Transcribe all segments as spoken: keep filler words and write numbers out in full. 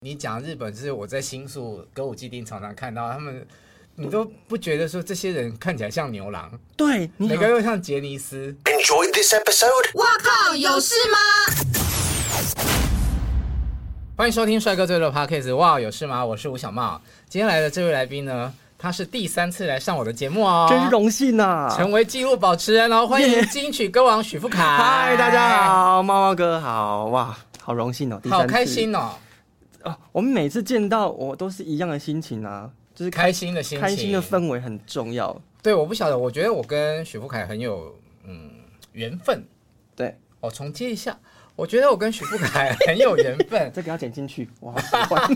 你讲日本是我在新宿歌舞伎町常常看到他们，你都不觉得说这些人看起来像牛郎？ 对， 每个都像杰尼斯。 Enjoyed this episode？ 哇靠，有事吗？ 欢迎收听帅哥最多的 Podcast。哇，有事吗？我是吴小茂。今天来的这位来宾呢，他是第三次来上我的节目哦， 真是荣幸啊！ 成为纪录保持人哦。欢迎金曲歌王许富凯。 嗨，大家好，猫猫哥好，哇，好荣幸哦，第三次， 好开心哦。 哦，我们每次见到我都是一样的心情啊，就是开心的心情， 开心的氛围很重要。 对，我不晓得，我觉得我跟许富凯很有嗯缘分。 对， 我重接一下，我觉得我跟许富凯很有缘分。 这个要剪进去，我好喜欢。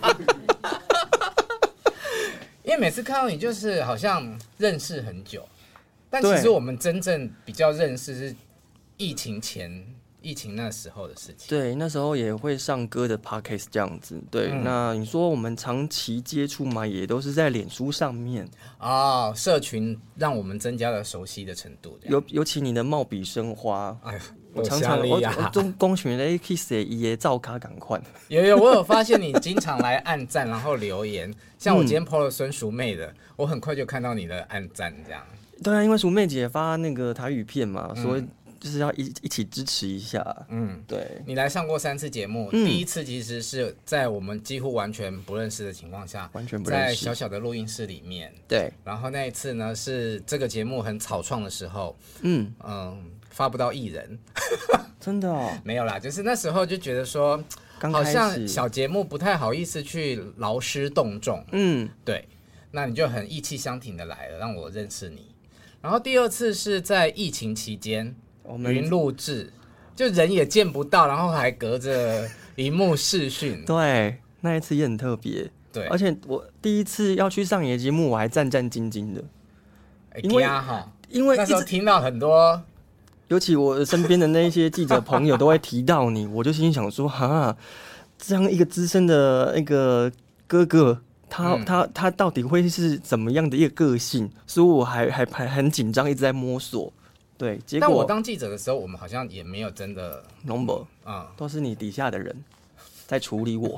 因为每次看到你，就是好像认识很久，但其实我们真正比较认识是疫情前、疫情那时候的事情。 对，那时候也会上歌的 podcast 这样子。对，嗯、那你说我们长期接触嘛，也都是在脸书上面哦，社群让我们增加了熟悉的程度。 尤尤其你的貌比生花，哎。我常常我我中公群咧去写伊的照卡赶快。 有有，我有发现你经常来按赞，然后留言。像我今天 po 了孙淑妹的，我很快就看到你的按赞这样。 对啊，因为淑妹姐发那个台语片嘛，嗯、所以就是要一一起支持一下。嗯，对。 你来上过三次节目，嗯、第一次其实是在我们几乎完全不认识的情况下， 完全不认识， 在小小的录音室里面。 对。 然后那一次呢，是这个节目很草创的时候。嗯嗯。发不到艺人， 真的哦， 没有啦，就是那时候就觉得说，好像小节目不太好意思去劳师动众，嗯，对，那你就很意气相挺的来了，让我认识你。然后第二次是在疫情期间，云录制，就人也见不到，然后还隔着荧幕视讯， 对，那一次也很特别， 对， 而且我第一次要去上你的节目，我还战战兢兢的， 因为因为那时候听到很多。 尤其我身边的那些记者朋友都会提到你，我就心想说，哈，这样一个资深的那个哥哥，他、嗯、他他到底会是怎么样的一个个性？所以我还还还很紧张，一直在摸索。对，结果但我当记者的时候，我们好像也没有真的 number 啊、嗯，都是你底下的人在处理我。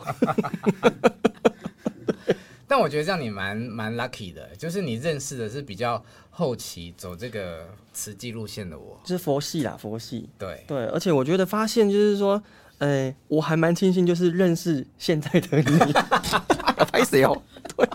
但我觉得这样你蛮蛮 lucky 的，就是你认识的是比较后期走这个慈济路线的我， 就是佛系啦，佛系。 对对，而且我觉得发现就是说，呃，我还蛮庆幸，就是认识现在的你。拍谁哦？对，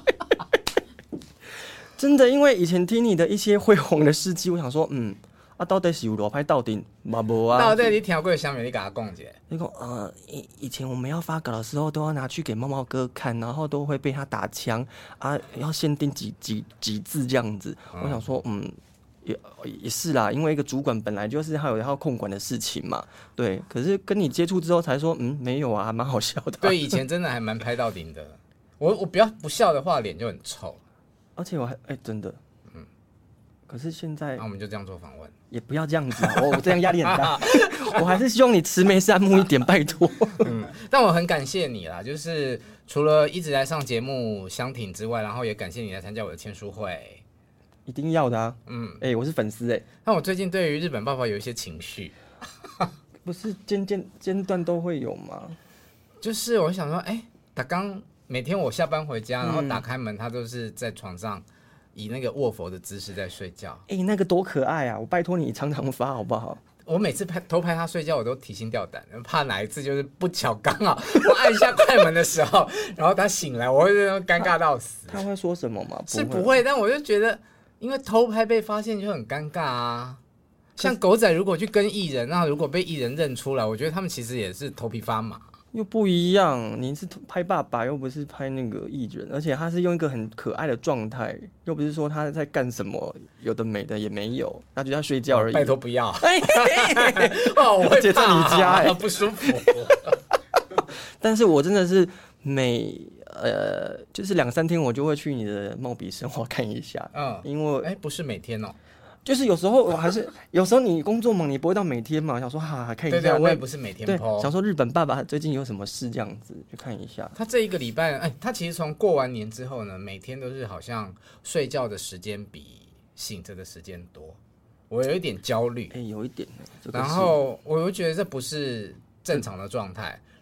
真的，因为以前听你的一些辉煌的事迹，我想说，嗯。啊，到底是有多拍到底嘛无啊？ 到底你听过什么？你给他讲一下。 你讲呃，以以前我们要发稿的时候，都要拿去给猫猫哥看，然后都会被他打枪啊，要限定几几几字这样子。嗯、我想说，嗯，也也是啦，因为一个主管本来就是还有要控管的事情嘛，对。可是跟你接触之后才说，嗯，没有啊，还蛮好笑的、啊。 对，以前真的还蛮拍到顶的。我我比较不笑的话，脸就很臭。 而且我还哎、欸，真的。可是现在， 那我们就这样做访问， 也不要这样子、啊，我这样压力很大。我还是希望你慈眉善目一点，拜托。 嗯，但我很感谢你啦，就是除了一直来上节目相挺之外，然后也感谢你来参加我的签书会， 一定要的啊。嗯，哎、欸，我是粉丝哎、欸。 但我最近对于日本爸爸有一些情绪， 不是间间间断都会有吗？ 就是我想说，哎、欸，他刚每天我下班回家，然后打开门，他都是在床上。以那个卧佛的姿势在睡觉， 哎、欸，那个多可爱啊！我拜托你常常发好不好？ 我每次拍偷拍他睡觉，我都提心吊胆，怕哪一次就是不巧刚好我按下快门的时候，然后他醒来，我会尴尬到死。 他, 他会说什么吗？ 是不会，但我就觉得，因为偷拍被发现就很尴尬啊。像狗仔如果去跟艺人，那如果被艺人认出来，我觉得他们其实也是头皮发麻。 又不一样，你是拍爸爸，又不是拍那个艺人，而且他是用一个很可爱的状态，又不是说他在干什么，有的没的也没有，他就在睡觉而已。 拜托不要！哦，我会怕你家哎、欸， 不舒服。 但是我真的是每呃，就是两三天我就会去你的貌比生活看一下，嗯，因为哎、欸，不是每天哦。 就是有时候我还是有时候你工作忙，你不会到每天嘛？想说哈看一下， 对对，我也不是每天 po。 想说日本爸爸最近有什么事这样子，去看一下。 他这一个礼拜，哎，他其实从过完年之后呢，每天都是好像睡觉的时间比醒着的时间多，我有一点焦虑， 哎，有一点、 这个。然后我又觉得这不是正常的状态。然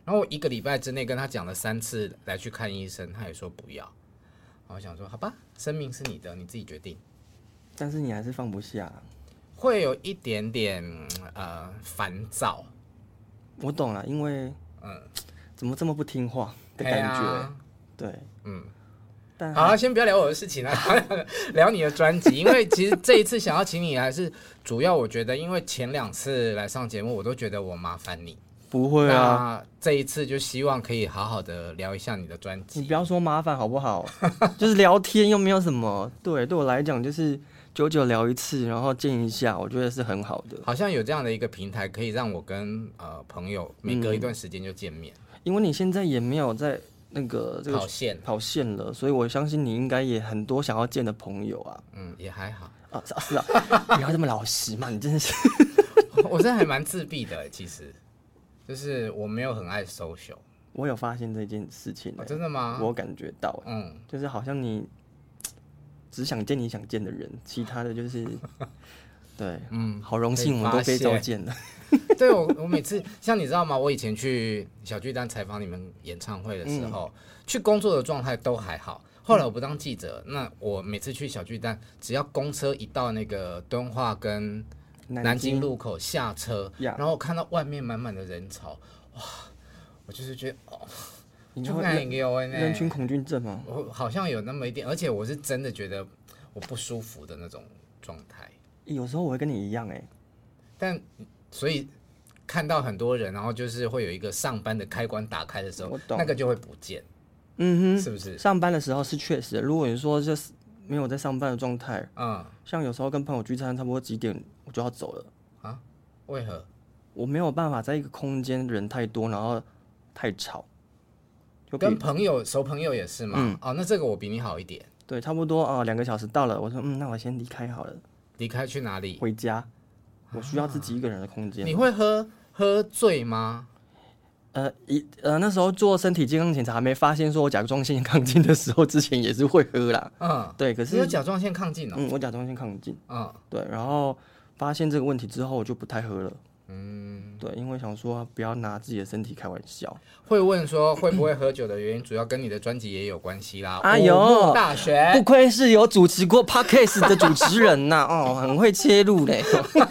然后我一个礼拜之内跟他讲了三次来去看医生，他也说不要。然后我想说，好吧，生命是你的，你自己决定。 但是你还是放不下， 会有一点点呃烦躁。 我懂了，因为嗯，怎么这么不听话的感觉？啊、对，嗯。但好，先不要聊我的事情了，聊你的专辑。因为其实这一次想要请你来，是主要我觉得，因为前两次来上节目，我都觉得我麻烦你。 不会啊， 那这一次就希望可以好好的聊一下你的专辑。 你不要说麻烦好不好？就是聊天又没有什么。对，对我来讲就是久久聊一次，然后见一下，我觉得是很好的。 好像有这样的一个平台，可以让我跟呃朋友每隔一段时间就见面、嗯。 因为你现在也没有在。那个这个跑线跑线了，所以我相信你应该也很多想要见的朋友啊。 嗯，也还好啊，是啊，是啊不要这么老实嘛，你真的是。 我真的还蛮自闭的，其实就是我没有很爱 social。 我有发现这件事情、欸哦，真的吗？ 我感觉到，嗯，就是好像你只想见你想见的人，其他的就是，对，嗯，好荣幸我们都被召见了。 对，我我每次像你知道吗？我以前去小巨蛋采访你们演唱会的时候，嗯、去工作的状态都还好。后来我不当记者，嗯、那我每次去小巨蛋，只要公车一到那个敦化跟南京路口下车，然后看到外面满满的人潮，哇，我就是觉得哦， 你就人群恐惧症吗？ 我好像有那么一点，而且我是真的觉得我不舒服的那种状态。 有时候我会跟你一样哎、欸， 但。所以看到很多人，然后就是会有一个上班的开关打开的时候，那个就会不见， 嗯哼， 是不是？ 上班的时候是确实的，如果你说就是没有在上班的状态，嗯，像有时候跟朋友聚餐，差不多几点我就要走了啊？为何？ 我没有办法在一个空间人太多，然后太吵。 就跟朋友熟朋友也是嘛，嗯、哦，那这个我比你好一点。 对，差不多啊，两、呃、个小时到了，我说嗯，那我先离开好了。 离开去哪里？ 回家。我需要自己一个人的空间、啊。 你会喝喝醉吗？ 呃，一呃那时候做身体健康检查还没发现说我甲状腺亢进的时候，之前也是会喝啦。嗯，对，可是你有甲状腺亢进哦。 嗯，我甲状腺亢进。嗯，对，然后发现这个问题之后，我就不太喝了。嗯，对，因为想说不要拿自己的身体开玩笑。 会问说会不会喝酒的原因，主要跟你的专辑也有关系啦。 哎呦， 大学不愧是有主持过 Podcast 的主持人呐、啊，哦，很会切入嘞。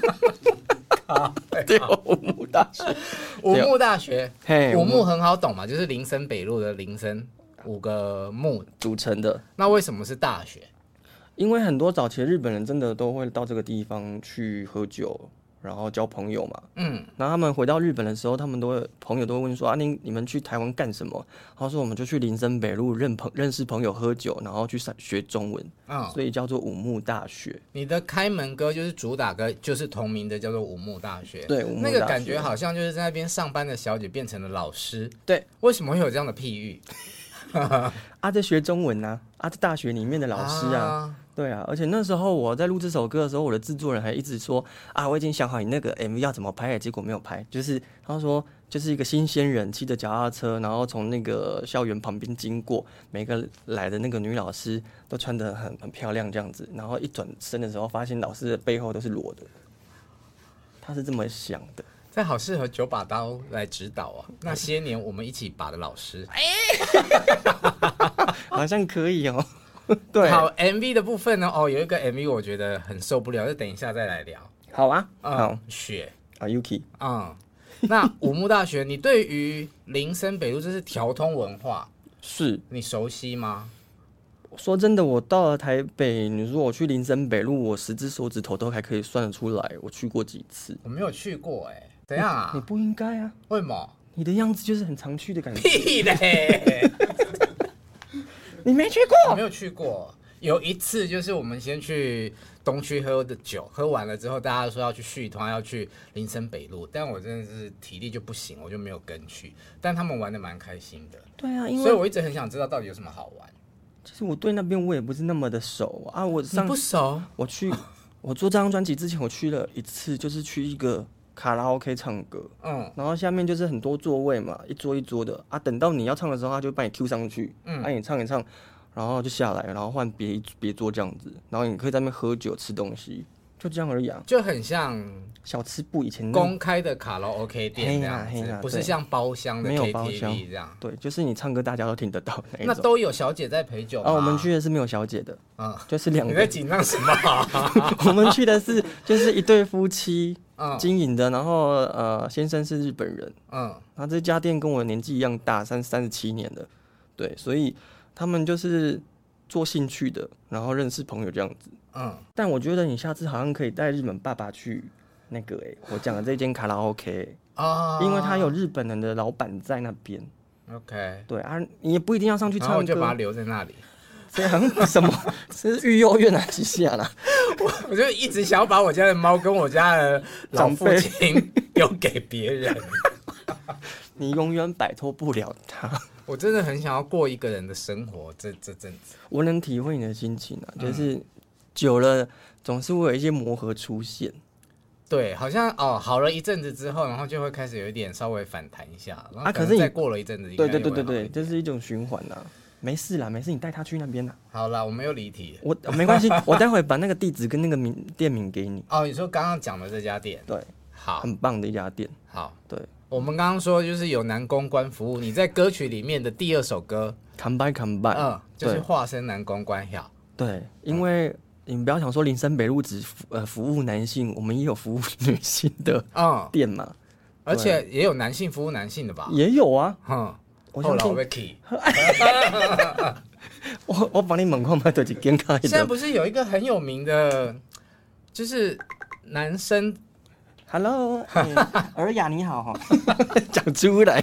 对，武木大学， 武木大学，嘿，武木很好懂嘛，就是林森北路的林森五个木组成的。 那为什么是大学？ 因为很多早期的日本人真的都会到这个地方去喝酒。然后交朋友嘛，嗯，然后他们回到日本的时候，他们都会朋友都会问说啊，你你们去台湾干什么？然后说我们就去林森北路认朋认识朋友喝酒，然后去学中文，嗯，所以叫做武木大学。 你的开门歌就是主打歌，就是同名的，叫做武木大学。 对，武木大学那个感觉好像就是在那边上班的小姐变成了老师。 对， 为什么会有这样的譬喻？ 啊，在学中文啊，啊，在大学里面的老师啊。啊对啊，而且那时候我在录这首歌的时候，我的制作人还一直说啊，我已经想好你那个 M V 要怎么拍，结果没有拍。就是他说，就是一个新鲜人骑着脚踏车，然后从那个校园旁边经过，每个来的那个女老师都穿得很很漂亮这样子，然后一转身的时候，发现老师的背后都是裸的。他是这么想的。 这好适合九把刀来指导啊！那些年我们一起把的老师， 好像可以哦。对， 好 M V 的部分呢？哦，有一个 M V 我觉得很受不了，就等一下再来聊。 好啊， 嗯、 好， 雪啊 ，Yuki， 嗯，那武木大学，你对于林森北路这是条通文化， 是你熟悉吗？ 说真的，我到了台北，你说我去林森北路，我十只手指头都还可以算得出来，我去过几次。 我没有去过、欸，哎，怎样啊？ 你不应该啊？ 为什么？ 你的样子就是很常去的感觉。 屁嘞！ 你没去过？ 我没有去过。有一次就是我们先去东区喝的酒，喝完了之后，大家说要去续团，要去林森北路，但我真的是体力就不行，我就没有跟去。但他们玩的蛮开心的。 对啊，因为所以我一直很想知道到底有什么好玩。 其实我对那边我也不是那么的熟啊。我上你不熟？ 我去，我做这张专辑之前，我去了一次，就是去一个卡拉 OK 唱歌，嗯，然后下面就是很多座位嘛，一桌一桌的啊。等到你要唱的时候，他就把你 Q 上去，嗯，啊你唱一唱，然后就下来，然后换别别桌这样子，然后你可以在那边喝酒吃东西， 就这样而已啊， 就很像小吃部以前公开的卡拉 OK 店这样子，不是像包厢的 K T V 这样。 对，就是你唱歌大家都听得到那一种。那都有小姐在陪酒吗？ 哦，我们去的是没有小姐的，嗯，就是两个。 你在紧张什么、啊？ 我们去的是就是一对夫妻经营的，然后呃先生是日本人，嗯，然后这家店跟我年纪一样大，三三十七年了，对，所以他们就是做兴趣的，然后认识朋友这样子。嗯，但我觉得你下次好像可以带日本爸爸去那个哎、欸，我讲的这间卡拉 OK 啊、欸，因为他有日本人的老板在那边。 OK， 对啊，你也不一定要上去唱歌， 然后我就把他留在那里。 这样什么？是育幼院还是下啦？ 我我就一直想要把我家的猫跟我家的老父亲丢给别人。 你永远摆脱不了他。 我真的很想要过一个人的生活，这这阵子。 我能体会你的心情啊，就是久了总是会有一些磨合出现。 对，好像哦，好了一阵子之后，然后就会开始有一点稍微反弹一下，然后可能再过了一阵子， 对对对对对，这是一种循环呐。没事啦，没事，你带他去那边啦。 好啦，我们又离题了。 我没关系，我待会把那个地址跟那个名店名给你。 哦，你说刚刚讲的这家店， 对， 好， 很棒的一家店。 好， 对， 我们刚刚说就是有男公关服务，你在歌曲里面的第二首歌 ，Come by Come by， 嗯，就是化身男公关呀。 对，因为你们不要想说林森北路只服呃服务男性，我们也有服务女性的店嘛， 而且也有男性服务男性的吧？ 也有啊， 嗯。后来我被 key， 我我帮你问看买到一间开的。 现在不是有一个很有名的，就是男生 ，Hello， 尔雅你好哈，讲出来，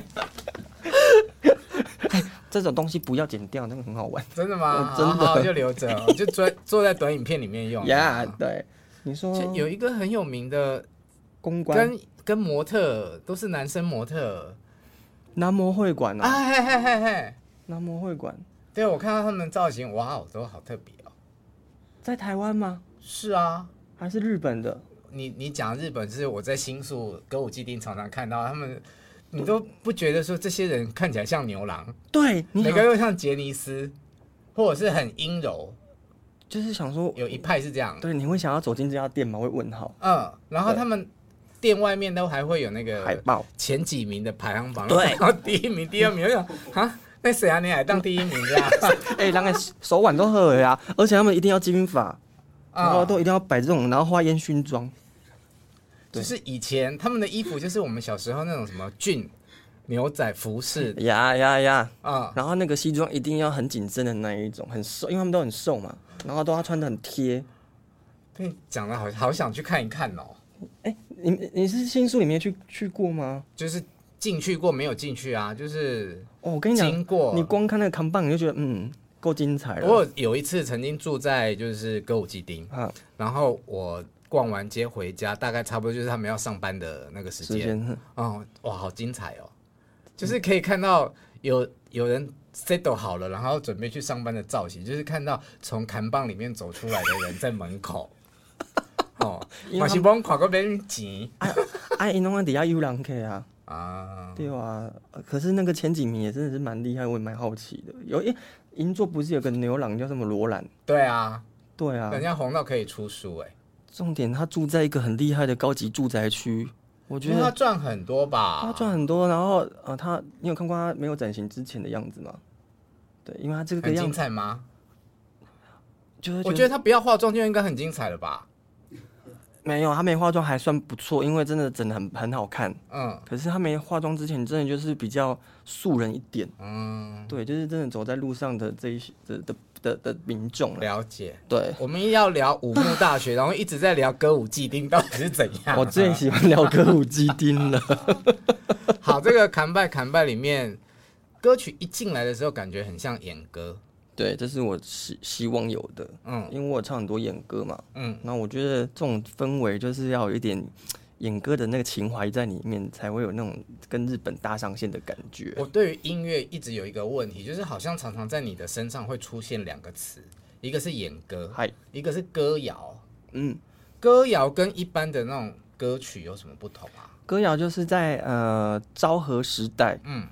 这种东西不要剪掉，那个很好玩。 真的吗？ 真的， 好好就留着，就坐坐在短影片里面用。 呀， yeah, 对，你说有一个很有名的公关， 跟跟模特都是男生模特。 男模会馆啊，嘿嘿嘿嘿， 男模会馆， 对，我看到他们造型，哇哦，都好特别哦。 在台湾吗？ 是啊， 还是日本的？ 你你讲日本是我在新宿歌舞伎町常常看到他们，你都不觉得说这些人看起来像牛郎？ 对， 每个又像杰尼斯，或者是很阴柔， 就是想说有一派是这样。 对，你会想要走进这家店吗？会问号。 嗯，然后他们。店外面都还会有那个海报， 前几名的排行榜， 对， 然后第一名、第二名，我想啊，那谁啊？你还当第一名这样？ 哎、欸，人家手腕都好呀，而且他们一定要金发，然后都一定要摆这种，然后画烟熏妆。 就是以前他们的衣服，就是我们小时候那种什么俊牛仔服饰， 呀呀呀， 啊， 然后那个西装一定要很紧身的那一种，很瘦，因为他们都很瘦嘛，然后都要穿得很贴。 被你讲的好好想去看一看哦。 哎、欸，你你是新宿里面去去过吗？ 就是进去过，没有进去啊，就是哦，我跟你讲， 经过， 你光看那个扛棒，你就觉得嗯够精彩了。 我有一次曾经住在就是歌舞伎町，啊，然后我逛完街回家，大概差不多就是他们要上班的那个时间，哦，哇，好精彩哦！就是可以看到有有人 set 好了，然后准备去上班的造型，就是看到从扛棒里面走出来的人在门口。哦，嘛是帮看个免钱， 哎哎，因拢在底下游览客啊， 啊， 对啊，可是那个前几名也真的是蛮厉害，我也蛮好奇的。有诶，银座不是有个牛郎叫什么罗兰？ 对啊， 对啊， 人家红到可以出书哎。 重点他住在一个很厉害的高级住宅区，我觉得他赚很多吧？ 他赚很多，然后呃，他你有看过他没有整形之前的样子吗？对，因为他这个很精彩吗？ 就是我觉得他不要化妆就应该很精彩了吧？ 没有，他没化妆还算不错，因为真的整得很很好看。 嗯， 可是他没化妆之前，真的就是比较素人一点。 嗯， 对，就是真的走在路上的这一些的的的的民众。 了解。 对， 我们要聊武木大学，然后一直在聊歌舞伎町到底是怎样、啊。 我最喜欢聊歌舞伎町了。 好，这个砍拜砍拜里面，歌曲一进来的时候，感觉很像演歌。 对，这是我希希望有的，嗯，因为我有唱很多演歌嘛，嗯，那我觉得这种氛围就是要有一点演歌的那个情怀在里面，才会有那种跟日本搭上线的感觉。 我对于音乐一直有一个问题，就是好像常常在你的身上会出现两个词，一个是演歌，一个是歌谣。嗯，歌谣跟一般的那种歌曲有什么不同啊？ 歌谣就是在呃昭和时代，嗯。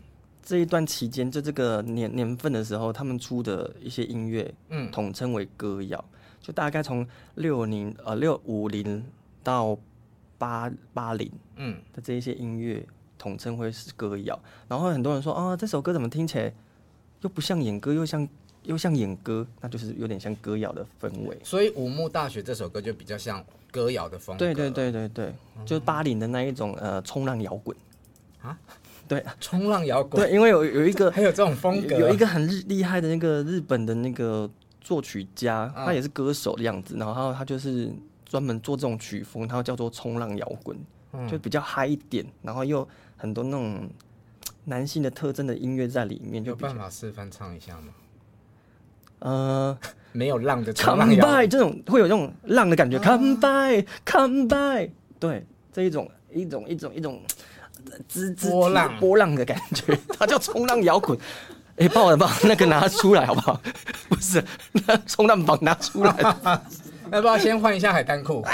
这一段期间，就这个年年份的时候，他们出的一些音乐， 嗯， 统称为歌谣，就大概从六零呃六五零到八八零，嗯的这一些音乐统称会是歌谣。然后很多人说，啊，这首歌怎么听起来又不像演歌，又像又像演歌，那就是有点像歌谣的氛围。 所以《五木大学》这首歌就比较像歌谣的风格。 对对对对对，嗯、就是八零的那一种呃冲浪摇滚啊。 对， 冲浪摇滚。 对，因为有有一个还有这种风格， 有一个很厉害的那个日本的那个作曲家，嗯、他也是歌手的样子，然后他就是专门做这种曲风，他叫做冲浪摇滚，嗯、就比较嗨一点，然后又很多那种男性的特征的音乐在里面。就有办法示范唱一下吗？ 呃， 没有浪的冲浪摇滚 ，Come by 这种会有这种浪的感觉、啊、，Come by Come by， 对，这一种一种一种一种。滋滋波浪波浪的感觉，它叫冲浪摇滚。哎、欸，帮我把那个拿出来好不好？不是，那冲浪板拿出来。 要不要先换一下海滩裤？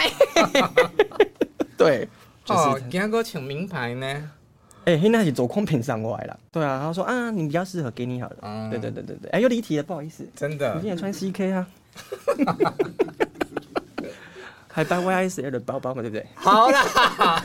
对，就是哦，今天请名牌呢。 哎、欸，那是走空品上过来了。对啊，他说啊，你比较适合给你好了。嗯、对对对对对，哎、欸，又离题了，不好意思。 真的， 你今天穿 C K 啊？还带 Y S L 的包包嘛，对不对？ 好啦。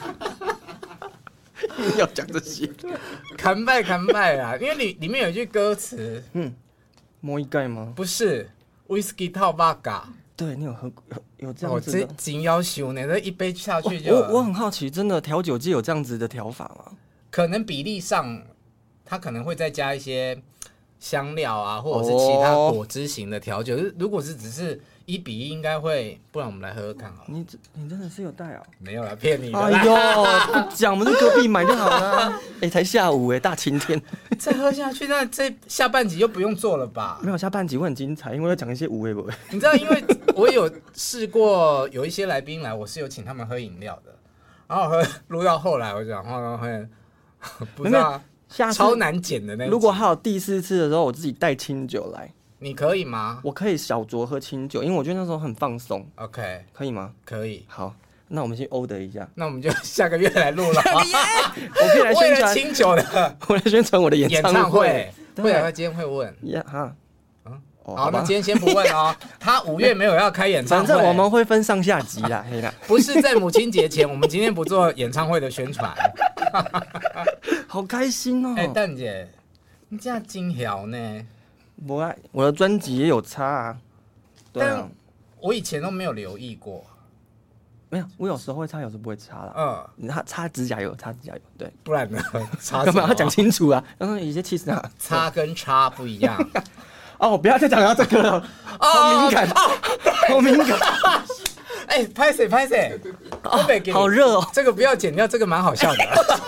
要讲这些， 砍拜砍拜啊！因为里里面有一句歌词， 嗯，摸一盖吗？ 不是 ，whisky 套八嘎。 对你有喝有有这样子的？ 我这紧要求呢，这一杯下去就…… 我我很好奇，真的调酒界有这样子的调法吗？ 可能比例上，它可能会再加一些香料啊，或者是其他果汁型的调酒。哦、如果是只是一比一，应该会，不然我们来喝喝看好了。 你你真的是有带哦？ 没有啦，骗你的。 哎呦，不讲，我们在隔壁买就好了。哎、欸，才下午哎，大晴天。 再喝下去，那这下半集就不用做了吧？ 没有，下半集会很精彩，因为要讲一些无为不为。 你知道，因为我有试过，有一些来宾来，我是有请他们喝饮料的，然后喝录到后来，我讲话会不知道，超难剪的那种。 如果还有第四次的时候，我自己带清酒来。 你可以吗？ 我可以小酌喝清酒，因为我觉得那时候很放松。 OK， 可以吗？ 可以。 好，那我们先 order 一下。 那我们就下个月来录了。 我可以来宣传清酒的， 我来宣传我的演唱会。 会啊，他今天会问。 呀哈， 嗯，好，那今天先不问哦。他五月没有要开演唱会， 反正我们会分上下集啦，黑啦。 不是在母亲节前，我们今天不做演唱会的宣传。 好开心哦！ 哎，蛋姐，你这样精巧呢？ 我爱我的专辑也有差啊，对啊， 我以前都没有留意过。 没有，我有时候会擦，有时候不会擦啦。嗯，他擦指甲油，擦指甲油，对， 不然呢？擦干嘛要讲清楚啊？然后有些其实啊， 擦跟擦不一样。 哦，不要再讲到这个了，好敏感，好敏感。 哎，拍谁拍谁？ 好热哦， 这个不要剪掉，这个蛮好笑的。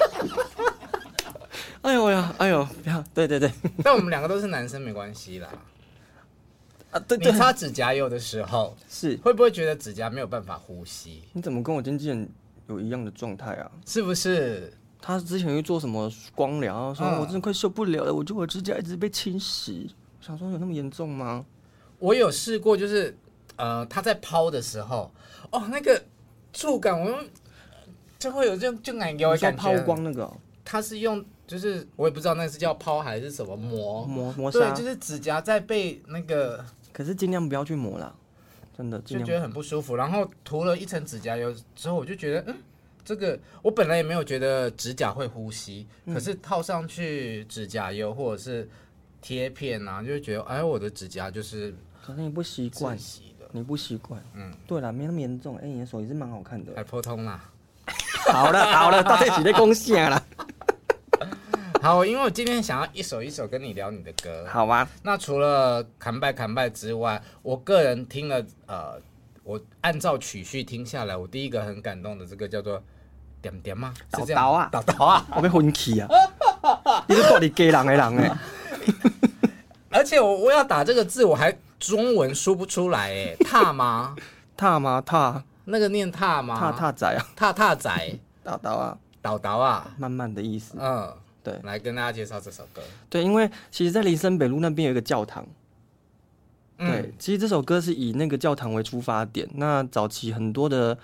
哎呦呀，哎呦，不要，对对对。 但我们两个都是男生，没关系啦。 啊，对对。 你擦指甲油的时候， 是会不会觉得指甲没有办法呼吸？ 你怎么跟我经纪人有一样的状态啊？ 是不是？ 他之前去做什么光疗，然后说、嗯、我真的快受不了了，我觉得我指甲一直被侵蚀。我想说有那么严重吗？ 我有试过，就是呃，他在抛的时候，哦，那个触感，我就会有这种就难有感觉。 抛光那个、哦， 他是用。就是我也不知道那是叫抛还是什么磨磨磨砂， 对，就是指甲在被那个， 可是尽量不要去磨啦，真的就觉得很不舒服。然后涂了一层指甲油之后，我就觉得，嗯，这个我本来也没有觉得指甲会呼吸，嗯、可是套上去指甲油或者是贴片啊，就会觉得，哎，我的指甲就是， 可是你不习惯，你不习惯，嗯，对啦，没那么严重。哎、欸，你的手也是蛮好看的， 还普通啦。 好了好了，到底几类贡献了？ 好，因为我今天想要一首一首跟你聊你的歌， 好吗？ 那除了砍拜砍拜之外，我个人听了，呃，我按照曲序听下来，我第一个很感动的这个叫做点点吗？ 倒倒啊， 倒倒啊， 我被昏气啊！你是到底给人的人哎？ 而且我我要打这个字，我还中文说不出来哎，踏吗？ 踏吗？踏那个念踏吗？ 踏踏仔啊， 踏踏仔， 倒倒啊， 倒倒啊， 慢慢的意思， 嗯。 对， 来跟大家介绍这首歌。 对，因为其实，在林森北路那边有一个教堂。嗯、对，其实这首歌是以那个教堂为出发点。那早期很多的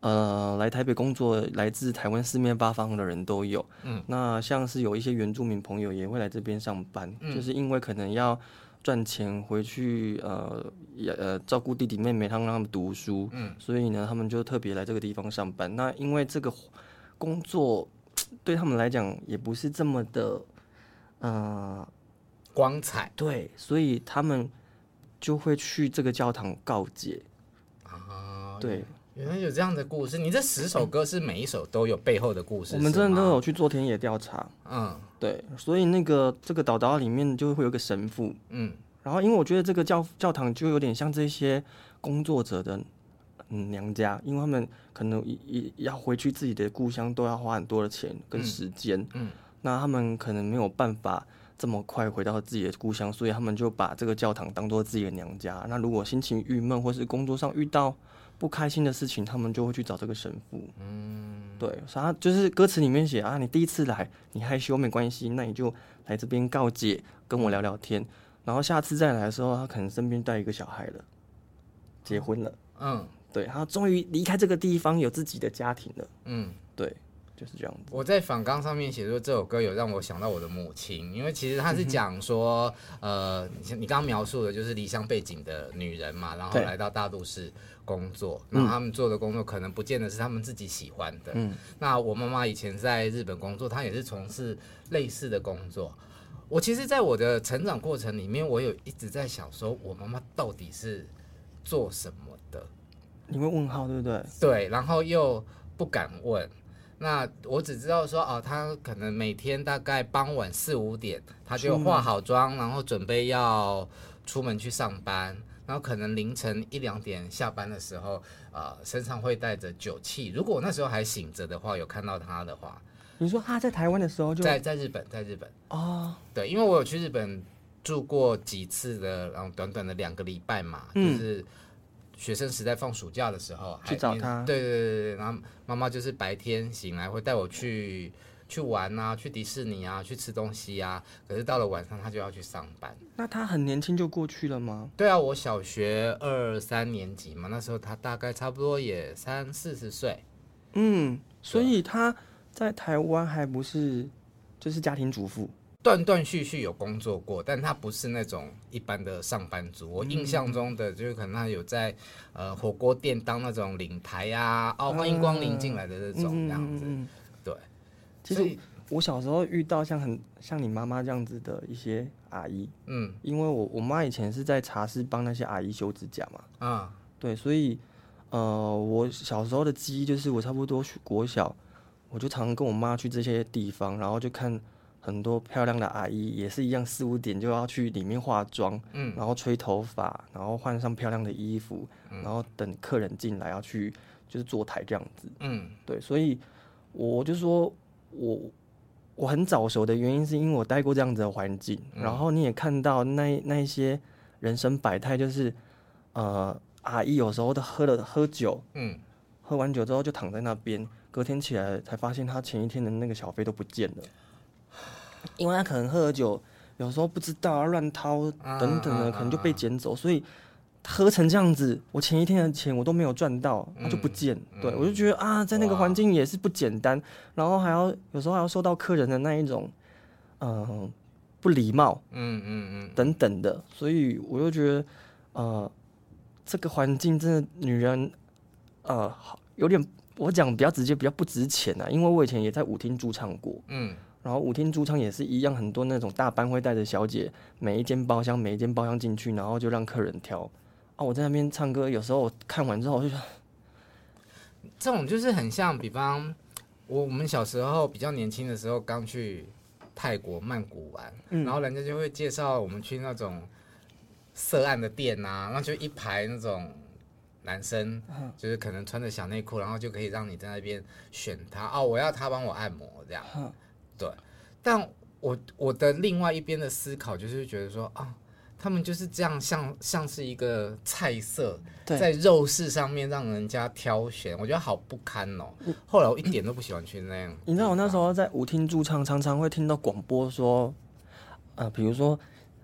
呃，来台北工作，来自台湾四面八方的人都有。嗯，那像是有一些原住民朋友也会来这边上班，嗯、就是因为可能要赚钱回去，呃，也呃照顾弟弟妹妹，让让他们读书。嗯，所以呢，他们就特别来这个地方上班。那因为这个工作对他们来讲也不是这么的，呃， 光彩。 对，所以他们就会去这个教堂告解。 啊， 对。 原来有这样的故事，你这十首歌是每一首都有背后的故事。 我们真的都有去做田野调查，嗯，对，所以那个这个导导里面就会有一个神父，嗯，然后因为我觉得这个教教堂就有点像这些工作者的嗯娘家，因为他们可能一要回去自己的故乡都要花很多的钱跟时间，嗯，嗯那他们可能没有办法这么快回到自己的故乡，所以他们就把这个教堂当做自己的娘家。那如果心情郁闷或是工作上遇到不开心的事情，他们就会去找这个神父。嗯，对，他就是歌词里面写啊，你第一次来，你害羞没关系，那你就来这边告解，跟我聊聊天。然后下次再来的时候，他可能身边带一个小孩了，结婚了。嗯，对，他终于离开这个地方，有自己的家庭了。嗯，对。就是这样子。 我在访纲上面写说这首歌有让我想到我的母亲，因为其实他是讲说，嗯、呃，你你刚刚描述的就是离乡背景的女人嘛，然后来到大都市工作，然后他们做的工作可能不见得是他们自己喜欢的。嗯，那我妈妈以前在日本工作，她也是从事类似的工作。我其实，在我的成长过程里面，我有一直在想说，我妈妈到底是做什么的？ 你会问号对不对？ 对，然后又不敢问。那我只知道说哦，他可能每天大概傍晚四五点，他就化好妆，然后准备要出门去上班，然后可能凌晨一两点下班的时候，呃，身上会带着酒气。如果我那时候还醒着的话，有看到他的话， 你说他在台湾的时候就在在日本，在日本哦，对，因为我有去日本住过几次的，然后短短的两个礼拜嘛，嗯、就是。学生时代放暑假的时候去找他， 对对对对，然后妈妈就是白天醒来会带我去去玩啊，去迪士尼啊，去吃东西啊。可是到了晚上，他就要去上班。 那他很年轻就过去了吗？ 对啊，我小学二三年级嘛，那时候他大概差不多也三四十岁。 嗯，所以他在台湾还不是就是家庭主妇。 断断续续有工作过，但他不是那种一般的上班族。我印象中的就是可能他有在呃火锅店当那种领台啊，哦欢迎光临进来的这种这样子。嗯嗯嗯、对， 其实我小时候遇到像很像你妈妈这样子的一些阿姨，嗯，因为我我妈以前是在茶室帮那些阿姨修指甲嘛，啊，对，所以呃我小时候的记忆就是我差不多去国小，我就常常跟我妈去这些地方，然后就看。很多漂亮的阿姨也是一样，四五点就要去里面化妆，嗯，然后吹头发，然后换上漂亮的衣服，嗯、然后等客人进来要去就是坐台这样子，嗯，对，所以我就说我我很早熟的原因是因为我待过这样子的环境，嗯、然后你也看到那那一些人生百态，就是呃阿姨有时候都喝了喝酒，嗯，喝完酒之后就躺在那边，隔天起来才发现他前一天的那个小费都不见了。因为他可能喝了酒，有时候不知道乱掏等等的，可能就被捡走，所以喝成这样子，我前一天的钱我都没有赚到，他就不见。嗯、对我就觉得啊，在那个环境也是不简单，然后还要有时候还要受到客人的那一种，嗯、呃，不礼貌，嗯嗯嗯等等的，所以我就觉得，呃，这个环境真的女人，呃，有点我讲比较直接，比较不值钱啊，因为我以前也在舞厅驻唱过，嗯。然后舞厅驻唱也是一样，很多那种大班会带着小姐，每一间包厢每一间包厢进去，然后就让客人挑。啊，我在那边唱歌，有时候我看完之后我就说， 这种就是很像，比方我我们小时候比较年轻的时候，刚去泰国曼谷玩，嗯、然后人家就会介绍我们去那种色暗的店啊，然后就一排那种男生，嗯、就是可能穿着小内裤，然后就可以让你在那边选他哦，我要他帮我按摩这样。嗯对，但我我的另外一边的思考就是觉得说啊，他们就是这样像像是一个菜色，在肉市上面让人家挑选，我觉得好不堪哦。后来我一点都不喜欢去那样。 你知道我那时候在舞厅驻唱，常常会听到广播说，呃，比如说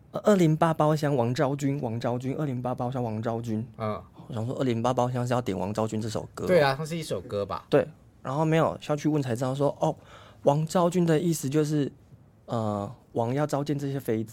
二零八包厢王昭君，王昭君，二零八包厢王昭君。 嗯， 我想说二零八包厢是要点王昭君这首歌。 对啊，它是一首歌吧？ 对，然后没有下去问才知道说，哦，王昭君的意思就是，呃，王要召见这些妃子。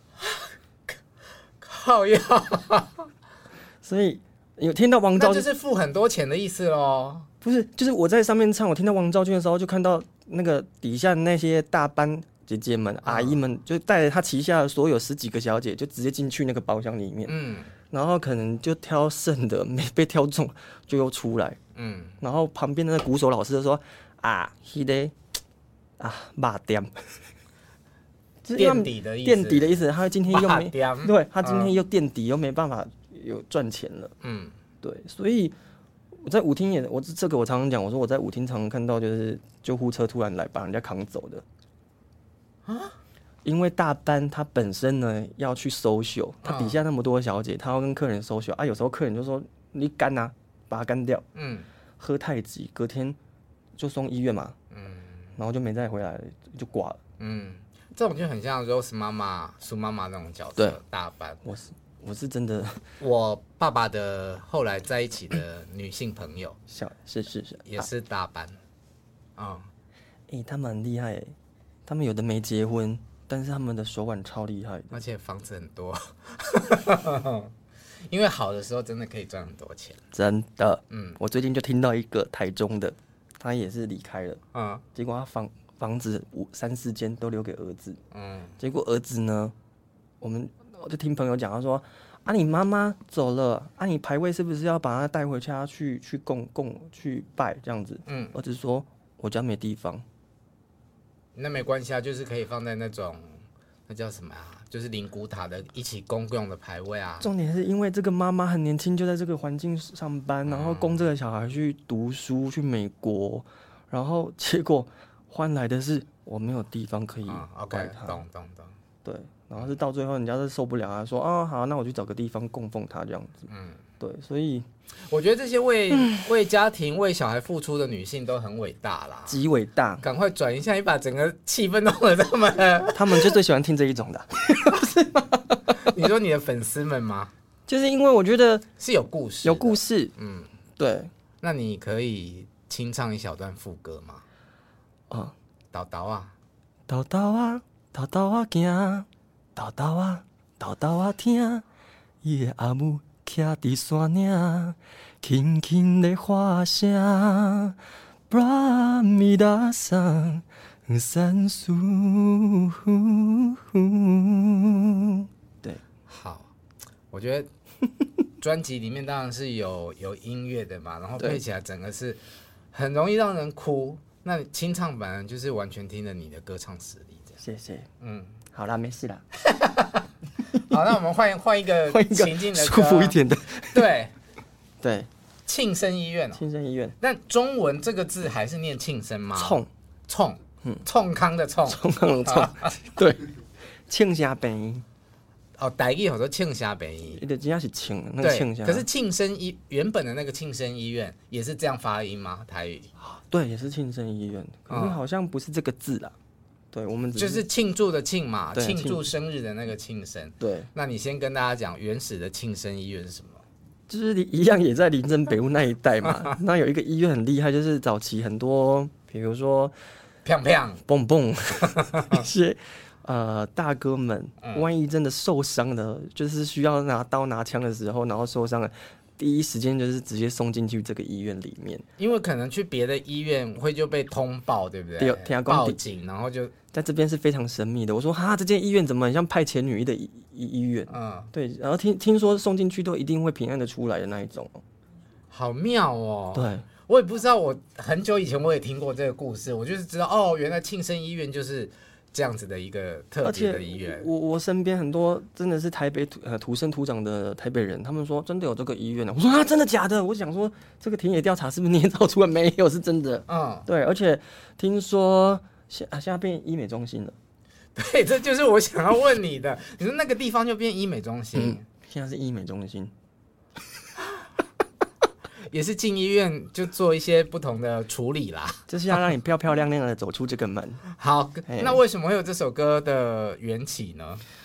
靠呀！ 所以有听到王昭君， 那就是付很多钱的意思咯。 不是，就是我在上面唱，我听到王昭君的时候，就看到那个底下那些大班姐姐们、阿姨们，就带着她旗下的所有十几个小姐，就直接进去那个包厢里面。嗯，然后可能就挑剩的，没被挑中就又出来。嗯，然后旁边的那鼓手老师就说：“啊，迄个啊，肉店。” 垫底的意思， 垫底的意思，他今天又没，对他今天又垫底，又没办法有赚钱了。嗯，对，所以我在舞厅也，我这个我常常讲，我说我在舞厅常常看到就是救护车突然来把人家扛走的啊，因为大班他本身呢要去social，他底下那么多小姐，他要跟客人social啊，有时候客人就说你干啊，把他干掉，嗯，喝太急，隔天就送医院嘛，嗯，然后就没再回来，就挂了，嗯。 这种就很像 Rose 妈妈、苏妈妈那种角色，大班。 我是我是真的， 我爸爸的后来在一起的女性朋友， 小是是是， 也是大班。啊、 嗯，哎、欸，他们很厉害哎，他们有的没结婚，但是他们的手腕超厉害的， 而且房子很多。因为好的时候真的可以赚很多钱， 真的。嗯，我最近就听到一个台中的，他也是离开了，嗯，结果他房。房子五三四间都留给儿子，嗯，结果儿子呢，我们我就听朋友讲，他说啊，你妈妈走了，啊，你牌位是不是要把她带回家去去供供去拜这样子？嗯，儿子说我家没地方， 那没关系啊，就是可以放在那种那叫什么啊，就是灵骨塔的一起公用的牌位啊。 重点是因为这个妈妈很年轻就在这个环境上班，然后供这个小孩去读书去美国，然后结果。换来的是我没有地方可以拜他， 懂懂懂。 对，然后是到最后人家是受不了啊，说啊好，那我去找个地方供奉他这样子。嗯，对，所以我觉得这些为、嗯、为家庭为小孩付出的女性都很伟大啦， 极伟大。 赶快转一下，你把整个气氛弄得这么…… 他们就最喜欢听这一种的， 是吗？你说你的粉丝们吗？ 就是因为我觉得是有故事， 有故事。嗯，对。 那你可以清唱一小段副歌吗？ 啊， 豆豆啊， 豆豆啊，豆豆啊行，豆豆啊，豆豆啊听，伊的阿母徛伫山岭，轻轻的发声，布拉米达桑山苏。对， 好，我觉得专辑里面当然是有有音乐的嘛，然后配起来整个是很容易让人哭。那清唱版就是完全听了你的歌唱实力， 谢谢。嗯，好啦，没事啦。 好，那我们换换一个情境的歌， 舒服一点的。 对对， 庆生医院哦， 庆生医院。 但中文这个字还是念庆生吗？ 冲冲，嗯，冲康的冲， 冲康的冲。对，庆生病。 哦，台语好多庆生病医， 对，真的是庆那个庆生。 可是庆生医原本的那个庆生医院也是这样发音吗？台语？ 对，也是庆生医院，可是好像不是这个字啦。嗯、对，我们只 是, 就是庆祝的庆嘛，庆祝生日的那个庆生。 对， 那你先跟大家讲原始的庆生医院是什么？ 就是一样也在林森北路那一带嘛。那有一个医院很厉害，就是早期很多，比如说， 砰砰蹦蹦一些。呃，大哥们，万一真的受伤了，嗯、就是需要拿刀拿枪的时候，然后受伤了，第一时间就是直接送进去这个医院里面。 因为可能去别的医院会就被通报，对不对？对，报警，然后就在这边是非常神秘的。我说哈，这间医院怎么很像派遣女医的医医院？嗯，对。然后听听说送进去都一定会平安的出来的那一种。 好妙哦！ 对， 我也不知道，我很久以前我也听过这个故事，我就是知道哦，原来庆生医院就是这样子的一个特别的医院。 我我身边很多真的是台北土呃土生土长的台北人，他们说真的有这个医院的。我说啊，真的假的？我想说这个田野调查是不是捏造出来？没有，是真的。嗯，对，而且听说现啊现在变医美中心了。 对，这就是我想要问你的。你说那个地方就变医美中心， 嗯、现在是医美中心。 也是进医院就做一些不同的处理啦， 就是要让你漂漂亮亮的走出这个门。 好，那为什么会有这首歌的缘起呢？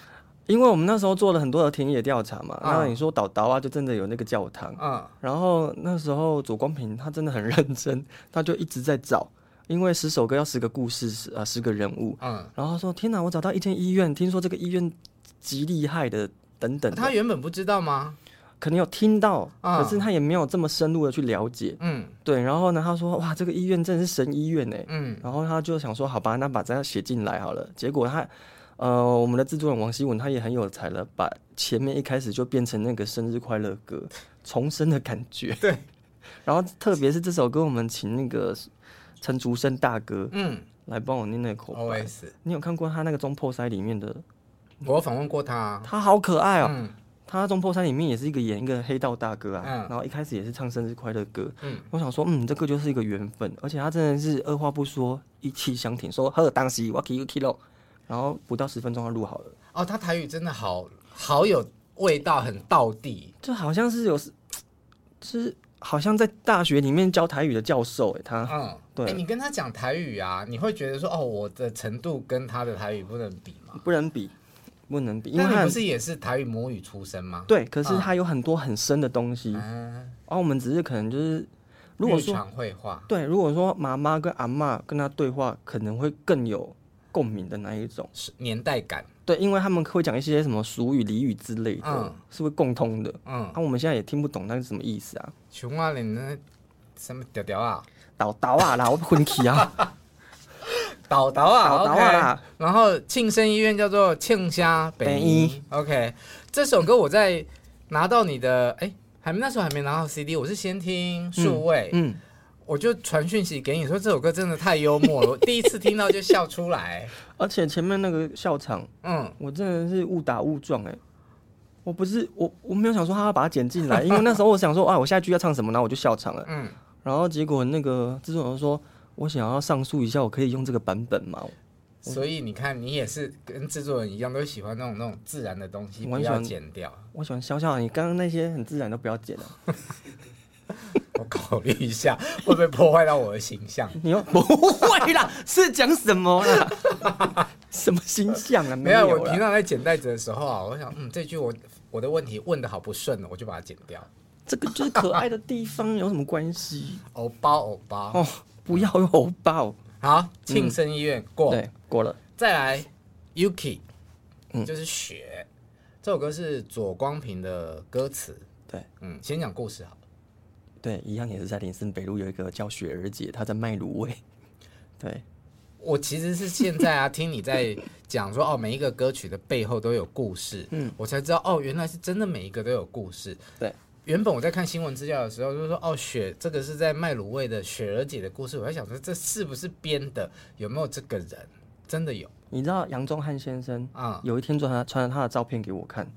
因为我们那时候做了很多的田野调查嘛， 嗯、 那你说岛岛啊，就真的有那个教堂，嗯，然后那时候左光平他真的很认真，他就一直在找，因为十首歌要十个故事，十呃十个人物，嗯，然后他说天哪，我找到一间医院，听说这个医院极厉害的，等等的。 他原本不知道吗？ 可能有听到，嗯、可是他也没有这么深入的去了解，嗯，对。然后呢，他说哇，这个医院真的是神医院哎，嗯，然后他就想说好吧，那把这样写进来好了。结果他。呃，我们的制作人王希文他也很有才了，把前面一开始就变成那个生日快乐歌，重生的感觉。 对， 然后特别是这首歌，我们请那个陈竹生大哥，嗯，来帮我念那个口白。 O S， 你有看过他那个中破塞里面的？ 我有访问过他， 他好可爱哦。嗯、他中破塞里面也是一个演一个黑道大哥啊，嗯、然后一开始也是唱生日快乐歌。嗯，我想说，嗯，这个就是一个缘分，而且他真的是二话不说，一气相挺，说呵，当时我给 you kilo。然后不到十分钟就录好了。 哦，他台语真的好好有味道，很道地， 就好像是有，是好像在大学里面教台语的教授哎，他嗯，对，你跟他讲台语啊，你会觉得说哦，我的程度跟他的台语不能比吗？ 不能比，不能比，因为他不是也是台语母语出身吗？ 对，可是他有很多很深的东西，嗯，然后我们只是可能就是如果说日常会话， 对，如果说妈妈跟阿嬷跟他对话，可能会更有。共鸣的那一种年代感， 对，因为他们会讲一些什么俗语、俚语之类的，嗯、是会共通的。嗯，啊，我们现在也听不懂那是什么意思啊？ 像我连那什么调调啊， 倒倒啊啦，我昏去啊， 倒倒啊， 倒倒啊啦。 然后庆生医院叫做庆虾北医 ，OK。这首歌我在拿到你的，哎、欸，还没那时候还没拿到 C D， 我是先听数位，嗯。嗯我就传讯息给你说这首歌真的太幽默了，我第一次听到就笑出来， 而且前面那个笑场，嗯，我真的是误打误撞哎、欸，我不是我我没有想说他要把它剪进来，因为那时候我想说啊，我下一句要唱什么，然后我就笑场了，嗯，然后结果那个制作人说，我想要上诉一下，我可以用这个版本吗？ 所以你看，你也是跟制作人一样，都喜欢那种那种自然的东西，不要剪掉。 我喜欢笑笑，你刚刚那些很自然都不要剪了。 我考虑一下，会不会破坏到我的形象？ 你又不会啦，是讲什么啦？什么形象啊？没有， 我平常在剪带子的时候啊，我想，嗯，这句我我的问题问得好不顺了，我就把它剪掉。 这个就是可爱的地方，有什么关系？ 偶包偶包哦，不要有偶包。 好，庆生医院、嗯、过， 对，过了。 再来 ，Yuki， 嗯，就是雪。这首歌是左光平的歌词。 对， 嗯，先讲故事好了。 对，一样也是在林森北路有一个叫雪儿姐，她在卖卤味。对， 我其实是现在啊，听你在讲说哦，每一个歌曲的背后都有故事，嗯，我才知道哦，原来是真的每一个都有故事。 对， 原本我在看新闻资料的时候，就说哦，雪这个是在卖卤味的雪儿姐的故事，我在想说这是不是编的？有没有这个人？真的有？ 你知道杨宗翰先生啊、嗯，有一天传他传他的照片给我看。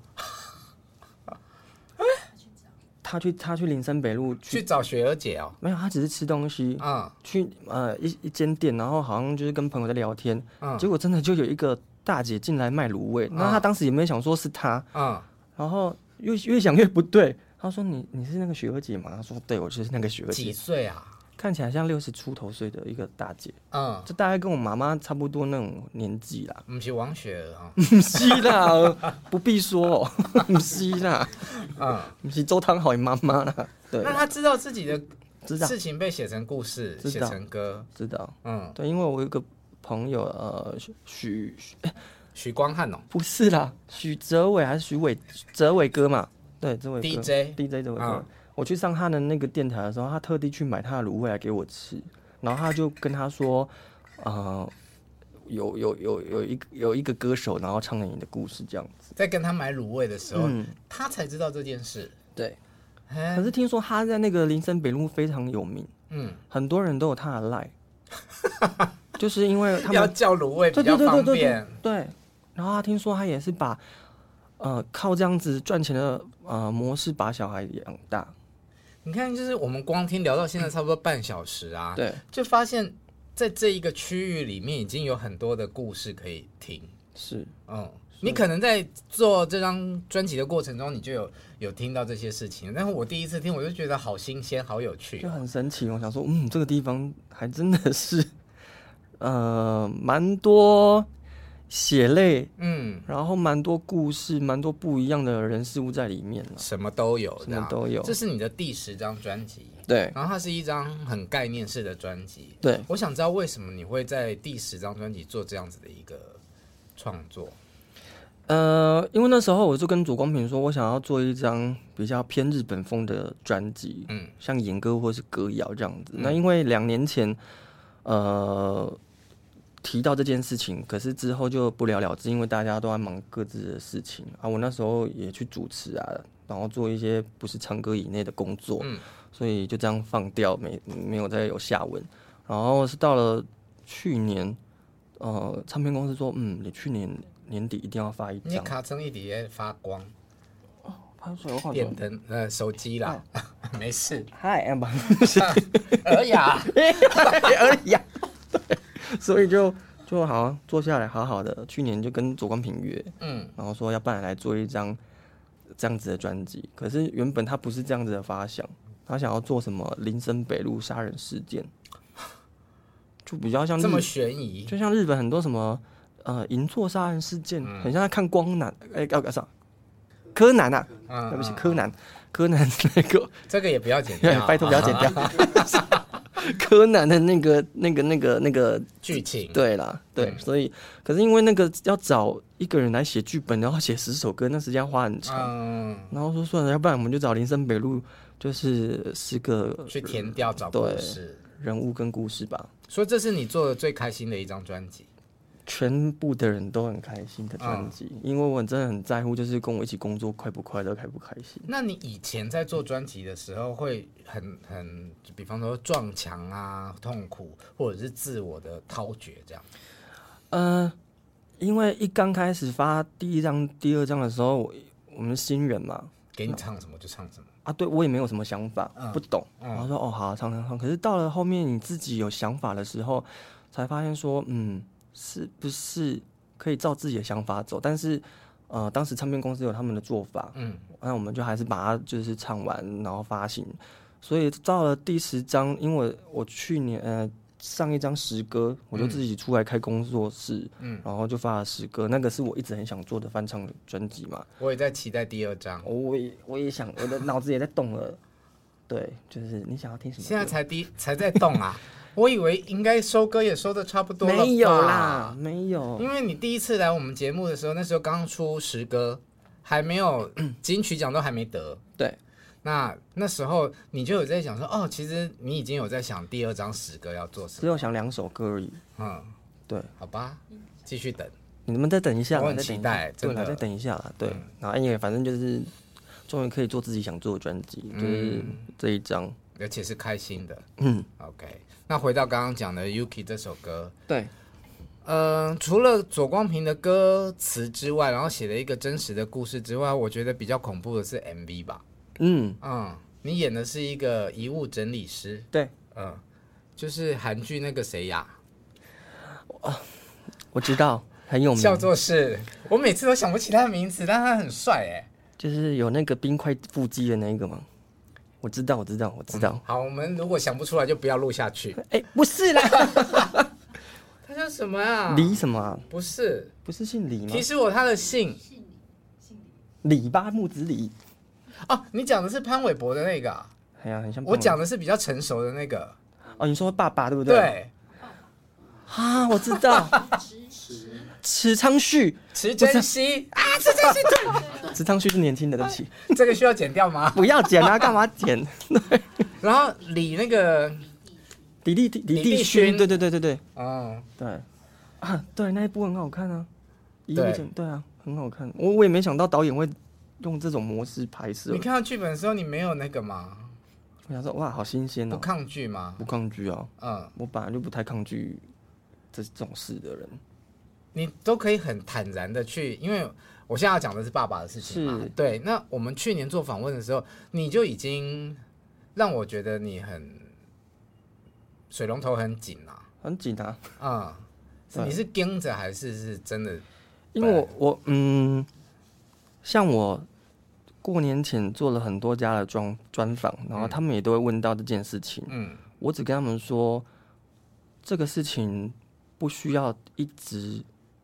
他去他去林森北路 去, 去找雪儿姐哦， 没有，他只是吃东西啊、嗯，去呃一一间店，然后好像就是跟朋友在聊天，嗯，结果真的就有一个大姐进来卖卤味，那、嗯、他当时也没有想说是他，嗯，然后越越想越不对，他说你你是那个雪儿姐吗？他说对，我就是那个雪儿姐。 几岁啊？ 看起来像六十出头岁的一个大姐，嗯，就大概跟我妈妈差不多那种年纪啦。 不是王雪儿啊， 不是啦，不必说、哦，不是啦，嗯，不是周汤豪的妈妈啦。对， 那他知道自己的事情被写成故事，写成歌， 知道，嗯，对，因为我有一个朋友，呃，许许光汉哦， 不是啦，许哲伟还是许伟哲伟哥嘛？对，哲伟 D J D J 哲伟哥。嗯，我去上他的那个电台的时候，他特地去买他的卤味来给我吃，然后他就跟他说，呃，有有有有一个有一个歌手，然后唱了你的故事这样子。 在跟他买卤味的时候，嗯、他才知道这件事。 对，可是听说他在那个林森北路非常有名，嗯，很多人都有他的 line， 就是因为他们要叫卤味比较方便。对, 对, 对, 对, 对, 对， 然后他听说他也是把呃靠这样子赚钱的呃模式把小孩养大。 你看，就是我们光听聊到现在差不多半小时啊， 对， 就发现，在这一个区域里面已经有很多的故事可以听。 是， 嗯，你可能在做这张专辑的过程中，你就有有听到这些事情，但是我第一次听，我就觉得好新鲜，好有趣， 就很神奇。我想说，嗯，这个地方还真的是，呃，蛮多血泪， 嗯， 然后蛮多故事，蛮多不一样的人事物在里面、啊、 什么都有， 什么都有。 这是你的第十张专辑， 对， 然后它是一张很概念式的专辑， 对。 我想知道为什么你会在第十张专辑做这样子的一个创作？ 呃，因为那时候我就跟左光平说，我想要做一张比较偏日本风的专辑，嗯，像演歌或是歌谣这样子。嗯、那因为两年前，呃。提到这件事情，可是之后就不了了之，因为大家都在忙各自的事情啊。我那时候也去主持啊，然后做一些不是唱歌以内的工作，嗯、所以就这样放掉，没没有再有下文。然后是到了去年，呃，唱片公司说，嗯，你去年年底一定要发一张。 你卡成一直在发光。 哦，拍水我电灯呃手机啦，没事。 嗨，安吧， 尔雅， 尔雅，对。所以就就好坐下来好好的，去年就跟左光平约，嗯，然后说要不然来做一张这样子的专辑。可是原本他不是这样子的发想，他想要做什么林森北路杀人事件，就比较像这么悬疑， 就像日本很多什么呃银座杀人事件，嗯、很像在看光南，哎、欸，要干啥？柯南啊，嗯、对不起，柯南，柯南那个， 这个也不要剪掉， 拜托不要剪掉。柯南的那个、那个、那个、那个剧情， 对啦，对，嗯、所以，可是因为那个要找一个人来写剧本，然后写十首歌，那时间花很长，嗯、然后说算了，要不然我们就找林森北路，就是十个去填掉找故事人物跟故事吧。 所以这是你做的最开心的一张专辑。 全部的人都很开心的专辑，嗯、因为我真的很在乎，就是跟我一起工作快不快乐，开不开心。 那你以前在做专辑的时候，会很很，比方说撞墙啊、痛苦，或者是自我的掏掘这样？ 呃，因为一刚开始发第一张、第二张的时候，我我们新人嘛， 给你唱什么就唱什么啊，对我也没有什么想法，嗯、不懂，嗯、然后说哦好，唱唱唱。可是到了后面，你自己有想法的时候，才发现说，嗯。是不是可以照自己的想法走？但是，呃，当时唱片公司有他们的做法，嗯，那我们就还是把它就是唱完，然后发行。所以到了第十张，因为我去年呃上一张十歌，我就自己出来开工作室，嗯，然后就发了十歌，那个是我一直很想做的翻唱专辑嘛。 我也在期待第二张， 我也我也想，我的脑子也在动了。对，就是你想要听什么歌？ 现在才第才在动啊。我以为应该收歌也收的差不多了吧？ 没有啦，没有。 因为你第一次来我们节目的时候，那时候刚出十歌，还没有金曲奖都还没得。 对。 那那时候你就有在想说，哦，其实你已经有在想第二张十歌要做什么？ 只有想两首歌而已。 嗯， 对。 好吧，继续等。 你们再等一下， 我很期待，真的。 再等一下啦，对。嗯、然后因为反正就是终于可以做自己想做的专辑，就是这一张， 而且是开心的。嗯 ，OK。那回到刚刚讲的《Yuki》这首歌， 对， 呃，除了左光平的歌词之外，然后写了一个真实的故事之外，我觉得比较恐怖的是 M V 吧。嗯嗯，你演的是一个遗物整理师， 对， 嗯，就是韩剧那个谁呀？ 哦，我知道，很有名， 叫做是，我每次都想不起他的名字，但他很帅哎， 就是有那个冰块腹肌的那个吗？我知道，我知道，我知道、嗯。 好，我们如果想不出来，就不要录下去。 哎、欸，不是啦， 他叫什么啊？ 李什么、啊？ 不是， 不是姓李吗？ 提示我他的姓。 李吧，木子李。 哦，你讲的是潘玮柏的那个、啊。 哎呀，很像。 我讲的是比较成熟的那个。 哦，你说爸爸对不对？ 对。 啊，我知道。池昌旭， 池珍熙啊，池珍熙对，池昌旭是年轻的，对不起， 这个需要剪掉吗？ 不要剪啊，干嘛剪？对， 然后李那个李立李立勋，对对对对对， 哦， 对啊，对那一部很好看啊，对对啊，很好看。我我也没想到导演会用这种模式拍摄。 你看到剧本的时候，你没有那个吗？ 我想说，哇，好新鲜哦！ 不抗拒吗？ 不抗拒啊，嗯，我本来就不太抗拒这这种事的人。 你都可以很坦然的去，因为我现在要讲的是爸爸的事情嘛。对，那我们去年做访问的时候，你就已经让我觉得你很水龙头很紧啊， 很紧啊。 嗯，你是跟着还是是真的？ 因为我我嗯，像我过年前做了很多家的专专访，然后他们也都会问到这件事情。嗯，我只跟他们说，这个事情不需要一直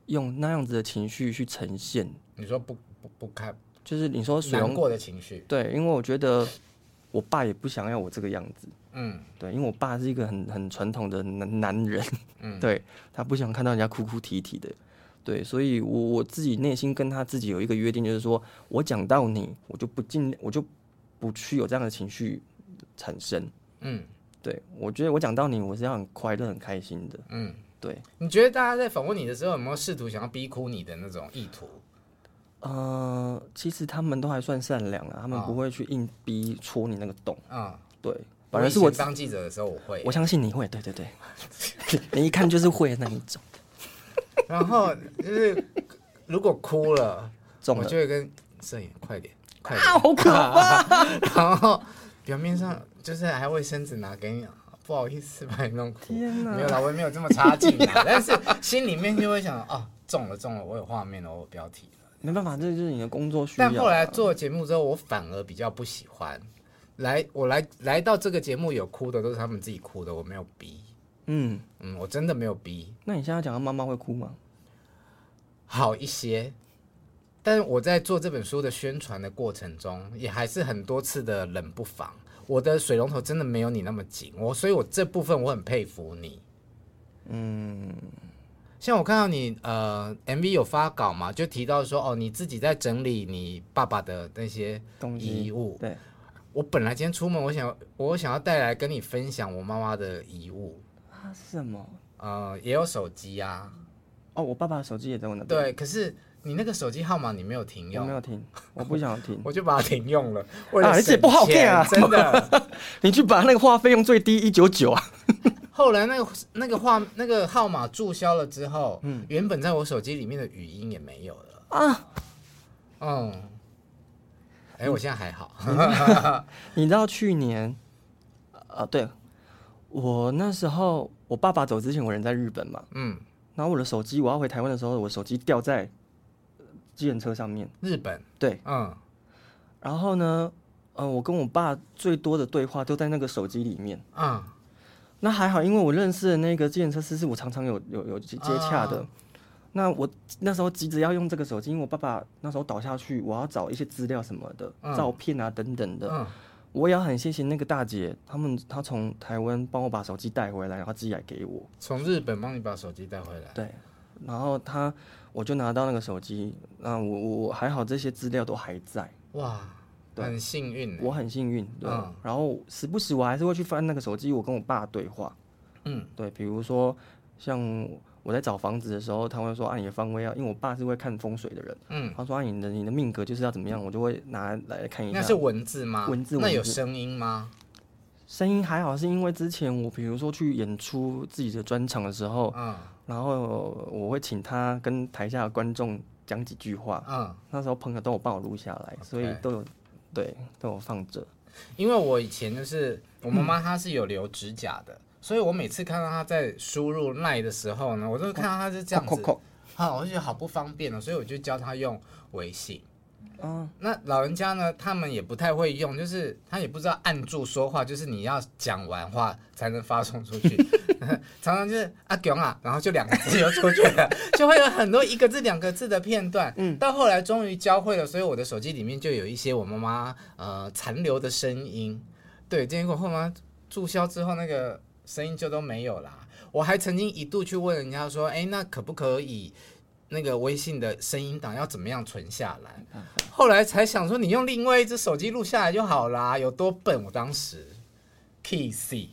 用那样子的情绪去呈现。 你说不不不开， 就是你说水龙难过的情绪。 对，因为我觉得我爸也不想要我这个样子。 嗯， 对，因为我爸是一个很很传统的男男人，嗯，对他不想看到人家哭哭啼啼的。对，所以我我自己内心跟他自己有一个约定，就是说我讲到你，我就不尽，我就不去有这样的情绪产生。嗯，对，我觉得我讲到你，我是要很快乐、很开心的。嗯，对。 你觉得大家在访问你的时候，有没有试图想要逼哭你的那种意图？ 呃，其实他们都还算善良啊，他们不会去硬逼戳你那个洞。啊、哦，对。反而是我当记者的时候，我会。 我相信你会，对对对，你一看就是会的那一种。 然后就是如果哭了， 中了我就会跟摄影快点，快点，啊，好可怕！ 然后表面上就是还卫生纸拿给你，不好意思把你弄哭。没有啦，我也没有这么差劲啦，但是心里面就会想，哦，中了中了，我有画面了，我有标题了。 没办法，这就是你的工作需要。 但后来做节目之后，我反而比较不喜欢。来，我来来到这个节目有哭的都是他们自己哭的，我没有逼。嗯嗯，我真的没有逼。 那你现在讲到妈妈会哭吗？ 好一些，但是我在做这本书的宣传的过程中，也还是很多次的冷不防。我的水龙头真的没有你那么紧，我所以，我这部分我很佩服你。嗯，像我看到你呃 M V 有发稿嘛，就提到说哦，你自己在整理你爸爸的那些遗物。 对， 我本来今天出门，我想我想要带来跟你分享我妈妈的遗物。 啊，是什么？ 呃，也有手机啊。 哦，我爸爸的手机也在我那边。 对，可是你那个手机号码你没有停用。 我没有停，我不想停， 我就把它停用了。 啊，你这也不好看啊！ 真的， 你去把那个话费用最低一九九啊。 后来那个那个话那个号码注销了之后，嗯，原本在我手机里面的语音也没有了啊。嗯，哎、欸，我现在还好。 你知道去年，啊，对，我那时候我爸爸走之前，我人在日本嘛，嗯。然后我的手机，我要回台湾的时候，我手机掉在计程车上面。 日本， 对，嗯。然后呢，呃，我跟我爸最多的对话都在那个手机里面。嗯。那还好，因为我认识的那个计程车司是我常常有有有接洽的。啊、那我那时候急着要用这个手机，因为我爸爸那时候倒下去，我要找一些资料什么的，嗯、照片啊等等的。嗯。我也要很谢谢那个大姐，他们她从台湾帮我把手机带回来，然后寄来给我。 从日本帮你把手机带回来。 对，然后她我就拿到那个手机，那我我还好，这些资料都还在。 哇，很幸运。 我很幸运，对。嗯、然后时不时我还是会去翻那个手机，我跟我爸对话。嗯，对，比如说像我在找房子的时候，他会说啊，你的方位要，因为我爸是会看风水的人，嗯，他说啊，你的你的命格就是要怎么样，我就会拿来看一下。 那是文字吗？ 文字。 那有声音吗？ 声音还好，是因为之前我比如说去演出自己的专场的时候，嗯，然后我会请他跟台下的观众讲几句话，嗯，那时候朋友都有帮我录下来， okay. 所以都有对都有放着。 因为我以前就是我妈妈她是有留指甲的。嗯，所以我每次看到他在输入 LINE 的时候呢，我都看到他是这样子，啊，我就觉得好不方便哦，所以我就教他用微信。嗯，那老人家呢，他们也不太会用，就是他也不知道按住说话，就是你要讲完话才能发送出去，常常就是阿公啊，然后就两个字就出去了，就会有很多一个字两个字的片段。嗯，到后来终于教会了，所以我的手机里面就有一些我妈妈呃残留的声音。对，结果后来注销之后那个声音就都没有啦。我还曾经一度去问人家说，哎，那可不可以那个微信的声音档要怎么样存下来？后来才想说，你用另外一只手机录下来就好啦。有多笨？我当时 Key C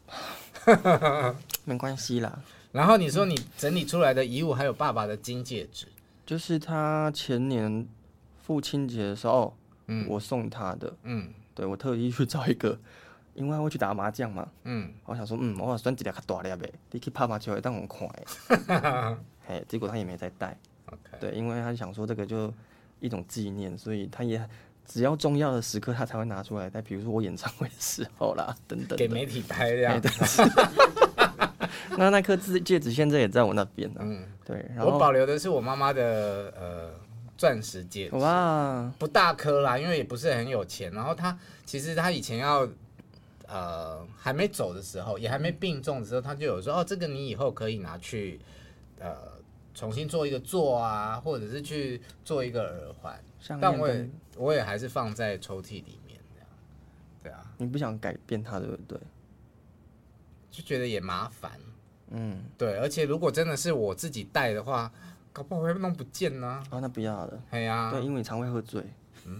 没关系啦。 然后你说你整理出来的遗物还有爸爸的金戒指， 就是他前年父亲节的时候，嗯，我送他的，嗯，对，我特意去找一个。因为他会去打麻将嘛，嗯，我想说，嗯，我选一粒较大粒的，你去拍麻将会当我看的，嘿，结果他也没再带， okay. 对，因为他想说这个就一种纪念，所以他也只要重要的时刻他才会拿出来带，比如说我演唱会的时候啦，等等， 给媒体拍这样。 那那颗戒指现在也在我那边，嗯，对，然后我保留的是我妈妈的呃钻石戒指，哇，不大颗啦，因为也不是很有钱，然后他其实他以前要。呃，还没走的时候，也还没病重的时候，他就有说哦，这个你以后可以拿去呃重新做一个座啊，或者是去做一个耳环，但我也我也还是放在抽屉里面这样。对啊， 你不想改变它，对不对？ 就觉得也麻烦。 嗯， 对，而且如果真的是我自己戴的话，搞不好会弄不见呢、啊。 哦，那不要了。 对呀、啊， 对，因为你常会喝醉。嗯，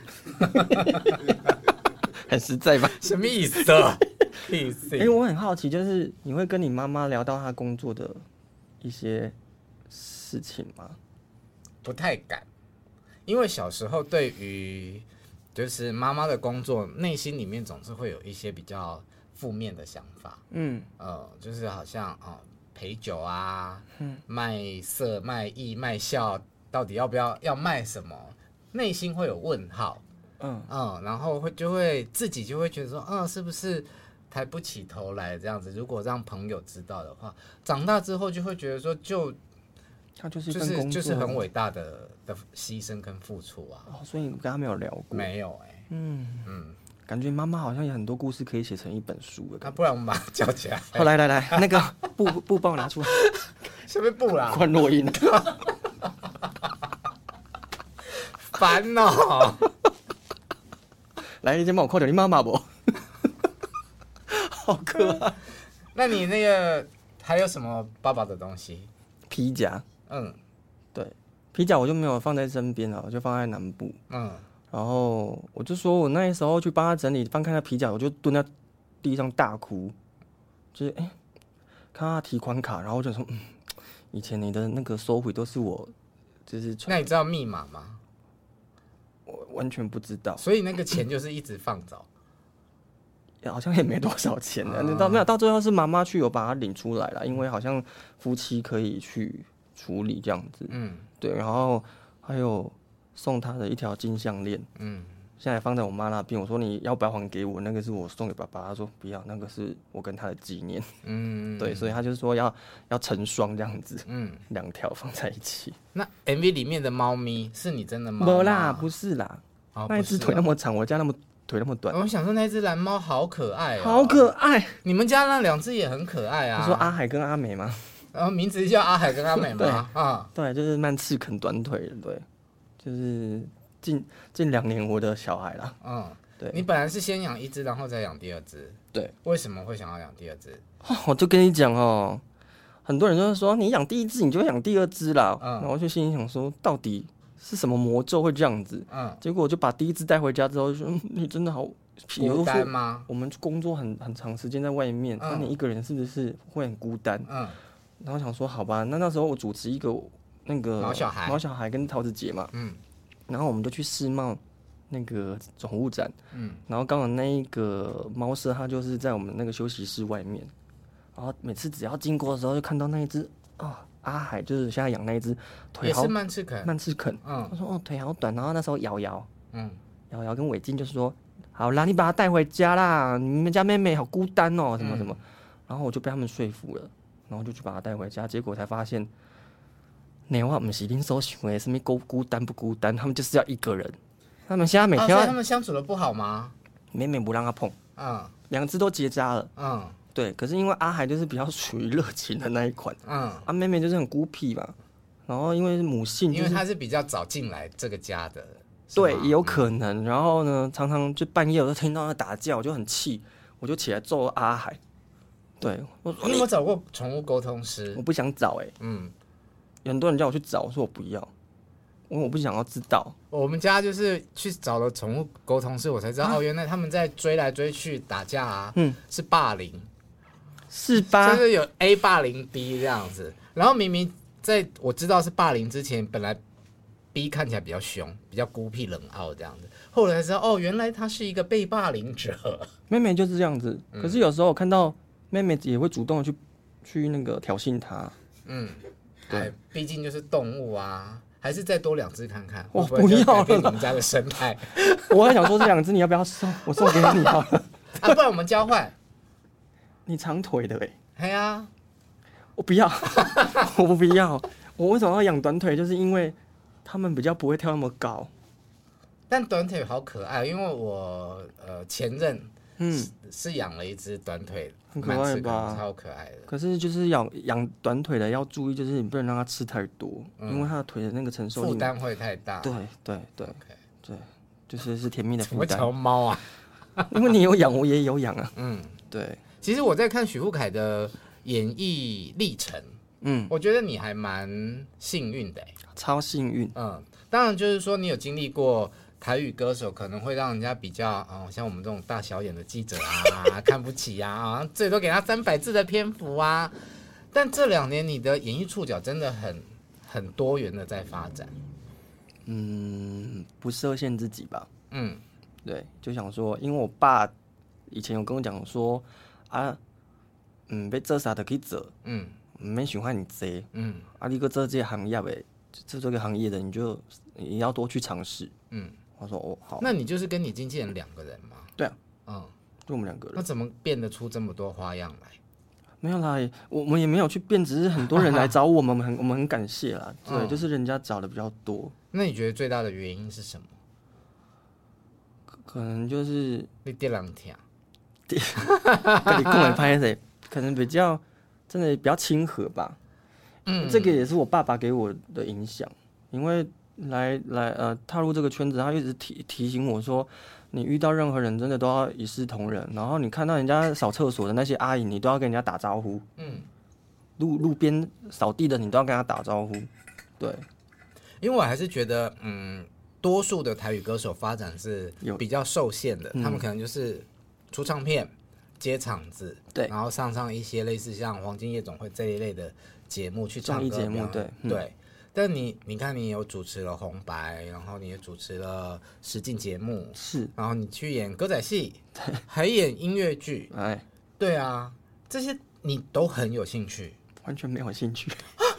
很实在吧？ 什么意思啊？意思？ 哎、欸，我很好奇，就是你会跟你妈妈聊到她工作的一些事情吗？ 不太敢，因为小时候对于就是妈妈的工作，内心里面总是会有一些比较负面的想法。嗯，呃，就是好像啊、呃，陪酒啊，嗯，卖色、卖艺、卖笑，到底要不要要卖什么？内心会有问号。嗯嗯，然后会就会自己就会觉得说，嗯，是不是抬不起头来这样子？如果让朋友知道的话，长大之后就会觉得说，就他就是一就份工作， 是就是很伟大的的牺牲跟付出啊。 哦，所以你跟他没有聊过？ 没有哎、欸。嗯嗯，感觉妈妈好像有很多故事可以写成一本书的。 那、啊、不然我们把它叫起来。 好，来来来，那个布布帮我拿出来。 什么布啦？ 关落音。 烦哦。 来，你先帮我扣掉你妈妈不？好可爱。 那你那个还有什么爸爸的东西？ 皮夹。嗯，对，皮夹我就没有放在身边了，我就放在南部。嗯，然后我就说我那时候去帮他整理，翻开他皮夹，我就蹲在地上大哭，就是哎、欸，看他提款卡，然后我就说，嗯，以前你的那个收回都是我，就是。 那你知道密码吗？ 我完全不知道， 所以那个钱就是一直放着， 好像也没多少钱的。啊、到没有到最后是妈妈去有把它领出来了，因为好像夫妻可以去处理这样子。嗯，对，然后还有送她的一条金项链，嗯，现在放在我妈那边。我说你要不要还给我？那个是我送给爸爸。她说不要，那个是我跟他的纪念。嗯，对，所以他就是说要要成双这样子，嗯，两条放在一起。 那 M V 里面的猫咪是你真的猫吗？ 没啦，不是啦。哦、那一只腿那么长，我家那么腿那么短。 我想说那只蓝猫好可爱哦， 好可爱。 你们家那两只也很可爱啊。 你说阿海跟阿美吗？ 然后名字叫阿海跟阿美吗？ 啊，对，就是曼赤肯短腿的，对，就是近近两年我的小孩啦。嗯，对。 你本来是先养一只，然后再养第二只。 对。 为什么会想要养第二只？ 哦、我就跟你讲哦，很多人都说你养第一只，你就会养第二只啦。嗯。然后我就心里想说，到底是什么魔咒会这样子？嗯。结果我就把第一只带回家之后，就说、嗯、你真的好孤单吗？ 我们工作很很长时间在外面，那、嗯、你一个人是不是会很孤单？嗯。然后想说，好吧，那那时候我主持一个那个毛小孩， 毛小孩跟桃子姐嘛，嗯，然后我们就去世贸那个宠物展，嗯，然后刚好那一个猫舍它就是在我们那个休息室外面，然后每次只要经过的时候就看到那一只哦阿海，就是现在养那一只腿好， 也是曼赤肯， 曼赤肯，嗯，他说哦腿好短，然后那时候瑶瑶，嗯，瑶瑶跟伟静就是说，好啦，你把它带回家啦，你们家妹妹好孤单哦，什么什么，嗯、然后我就被他们说服了。然后就去把它带回家，结果才发现，那话不是恁所想的什么孤孤单不孤单，他们就是要一个人。他们现在每天、 啊，他们相处的不好吗？ 妹妹不让他碰，嗯，两只都结扎了，嗯，对。可是因为阿海就是比较属于热情的那一款，嗯，啊妹妹就是很孤僻嘛。然后因为母性、就是， 因为他是比较早进来这个家的， 对，也有可能。然后呢，常常就半夜我就听到他打架，我就很气，我就起来揍阿海。对，我你有没有找过宠物沟通师？ 我不想找哎、欸，嗯，有很多人叫我去找，我说我不要，因为我不想要知道。 我们家就是去找了宠物沟通师，我才知道、啊、哦，原来他们在追来追去打架啊，嗯，是霸凌， 是吧？ 就是有 A 霸凌 B 这样子，然后明明在我知道是霸凌之前，本来 B 看起来比较凶，比较孤僻冷傲这样子，后来才知道哦，原来他是一个被霸凌者。 妹妹就是这样子，可是有时候我看到。妹妹也会主动的去去那个挑衅他， 嗯，对，毕竟就是动物啊，还是再多两只看看， 我不要改变你们家的生态。 我还想说这两只你要不要送？我送给你好了， 啊，不然我们交换。 你长腿的哎， 哎呀， 我不要，我不要，我为什么要养短腿？就是因为他们比较不会跳那么高。 但短腿好可爱，因为我呃前任。 嗯，是养了一只短腿， 很可爱吧？ 超可爱的。 可是就是养养短腿的要注意，就是你不能让它吃太多，嗯、因为它的腿的那个承受力负担会太大。 对对对 ，okay. 对，就是是甜蜜的负担。 怎么叫猫啊？ 因为你有养，我也有养啊。 嗯， 对。 其实我在看许富凯的演艺历程，嗯，我觉得你还蛮幸运的、欸， 超幸运。 嗯，当然就是说你有经历过台语歌手，可能会让人家比较，哦，像我们这种大小眼的记者啊，看不起啊，最多给他三百字的篇幅啊。但这两年你的演艺触角真的很很多元的在发展。 嗯，不设限自己吧。 嗯。 对，就想说，因为我爸以前有跟我讲说，啊，嗯，要做啥就去做，嗯，唔免想遐尼济，嗯，啊，你搁做这个行业的，做这个行业的，你就你要多去尝试，嗯，我说哦好， 那你就是跟你经纪人两个人吗？ 对啊，嗯，就我们两个人， 那怎么变得出这么多花样来？ 没有啦，我们也没有去变，只是很多人来找我们，我们很我们很感谢啦，对，嗯、就是人家找的比较多。 那你觉得最大的原因是什么？ 可能就是你爹人听， 跟你跟我拍的，可能比较真的比较亲和吧。嗯，这个也是我爸爸给我的影响，因为来来呃踏入这个圈子，他一直提提醒我说，你遇到任何人真的都要一视同仁，然后你看到人家扫厕所的那些阿姨，你都要跟人家打招呼。嗯，路路边扫地的你都要跟他打招呼。对， 因为我还是觉得，嗯。多数的台语歌手发展是比较受限的，他们可能就是出唱片、接场子，对，然后上上一些类似像《黄金夜总会》这一类的节目去唱歌， 节目对、 嗯、对。但你你看，你有主持了红白，然后你也主持了实境节目， 是， 然后你去演歌仔戏，还演音乐剧，哎，对啊，这些你都很有兴趣， 完全没有兴趣。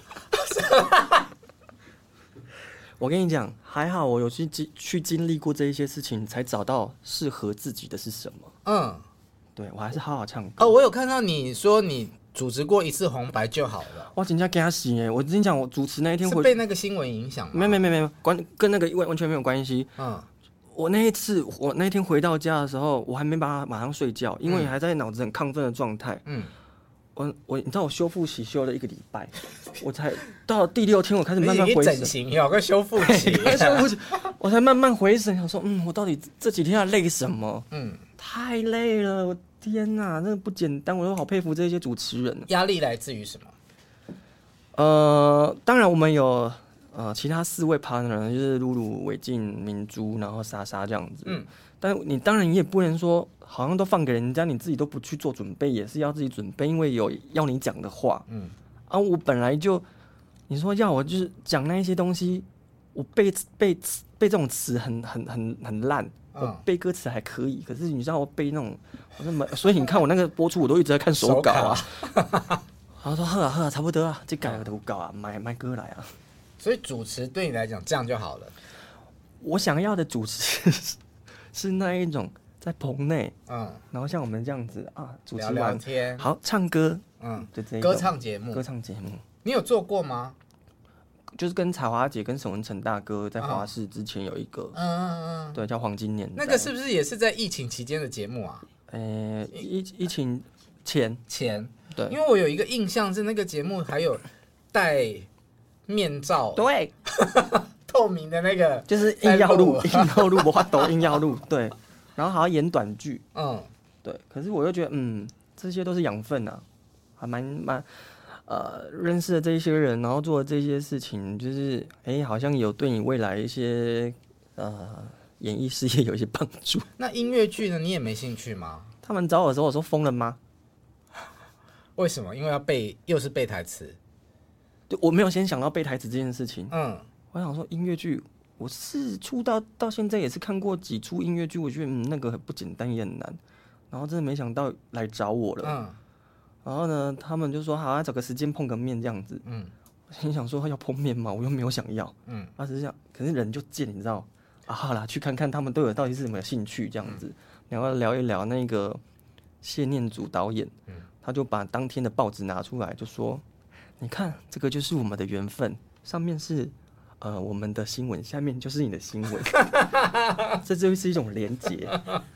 我跟你讲，还好我有去去经历过这一些事情，才找到适合自己的是什么。嗯，对我还是好好唱歌。 哦，我有看到你说你主持过一次红白就好了。 我真的给他洗耶！我跟你讲，我主持那一天是被那个新闻影响吗？ 没有没有没有，关跟那个完全没有关系。嗯，我那一次我那一天回到家的时候，我还没办法马上睡觉，因为还在脑子很亢奋的状态。嗯。我我你知道我修复期修了一个礼拜，我才到了第六天，我开始慢慢回神。 整形有个修复期， 修复期，我才慢慢回神，想说，嗯，我到底这几天要累什么？嗯，太累了，我天哪，真的不简单，我都好佩服这些主持人。 压力来自于什么？ 呃，当然我们有呃其他四位 partner， 就是露露、伟静、明珠，然后莎莎这样子。嗯，但你当然你也不能说。好像都放给人家，你自己都不去做准备，也是要自己准备，因为有要你讲的话。嗯，啊，我本来就，你说要我就是讲那一些东西，我背背背这种词很很很很烂，嗯、我背歌词还可以，可是你知道我背那种，我那么，所以你看我那个播出，我都一直在看手稿啊。然后说呵啊呵啊，差不多啊，这改都稿啊，买买歌来啊。 所以主持对你来讲这样就好了。 我想要的主持是那一种。在棚内，嗯，然后像我们这样子啊，主持完聊聊天， 好唱歌，嗯，就这歌唱节目， 歌唱节目， 你有做过吗？ 就是跟彩华姐跟沈文成大哥在华视之前有一个，嗯嗯嗯，对，叫黄金年代， 那个是不是也是在疫情期间的节目啊？ 呃，疫疫情前前， 对， 因为我有一个印象是那个节目还有戴面罩， 对， 透明的那个， 就是硬要录，硬要录，我发抖硬要录，对。然后还要演短剧，嗯，对。可是我又觉得，嗯，这些都是养分啊，还蛮蛮，呃，认识了这些人，然后做的这些事情，就是哎，好像有对你未来一些呃演艺事业有一些帮助。 那音乐剧呢？你也没兴趣吗？ 他们找我的时候，我说疯了吗？ 为什么？因为要背，又是背台词。 对，我没有先想到背台词这件事情。嗯，我想说音乐剧。我是出道到现在也是看过几出音乐剧，我觉得嗯那个很不简单也很难，然后真的没想到来找我了，嗯，然后呢他们就说好啊找个时间碰个面这样子，嗯，我心想说要碰面嘛，我又没有想要，嗯，他只是想，可是人就贱你知道，啊好啦去看看他们都有到底是什么兴趣这样子，嗯、然后聊一聊那个谢念祖导演，嗯，他就把当天的报纸拿出来就说，你看这个就是我们的缘分，上面是。呃，我们的新闻下面就是你的新闻，这就是一种连结。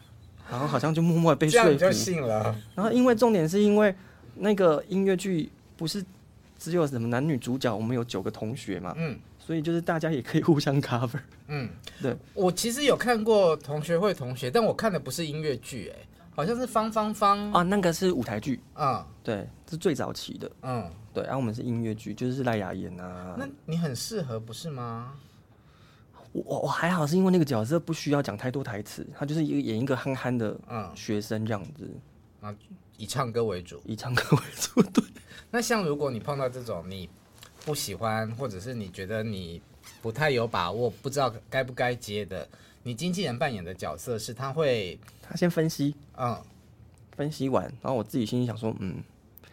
然后好像就默默的被说服， 这样你就信了。 然后因为重点是因为那个音乐剧不是只有什么男女主角，我们有九个同学嘛，嗯，所以就是大家也可以互相 cover。嗯，对， 我其实有看过同学会同学，但我看的不是音乐剧，哎，好像是方方方啊，那个是舞台剧，嗯，对，是最早期的，嗯，对，然后我们是音乐剧，就是赖雅妍啊。 那你很适合不是吗？ 我我还好，是因为那个角色不需要讲太多台词，他就是一个演一个憨憨的学生这样子， 啊，以唱歌为主， 以唱歌为主。对。 那像如果你碰到这种你不喜欢，或者是你觉得你不太有把握，不知道该不该接的，你经纪人扮演的角色是他会他先分析，嗯，分析完，然后我自己心里想说，嗯，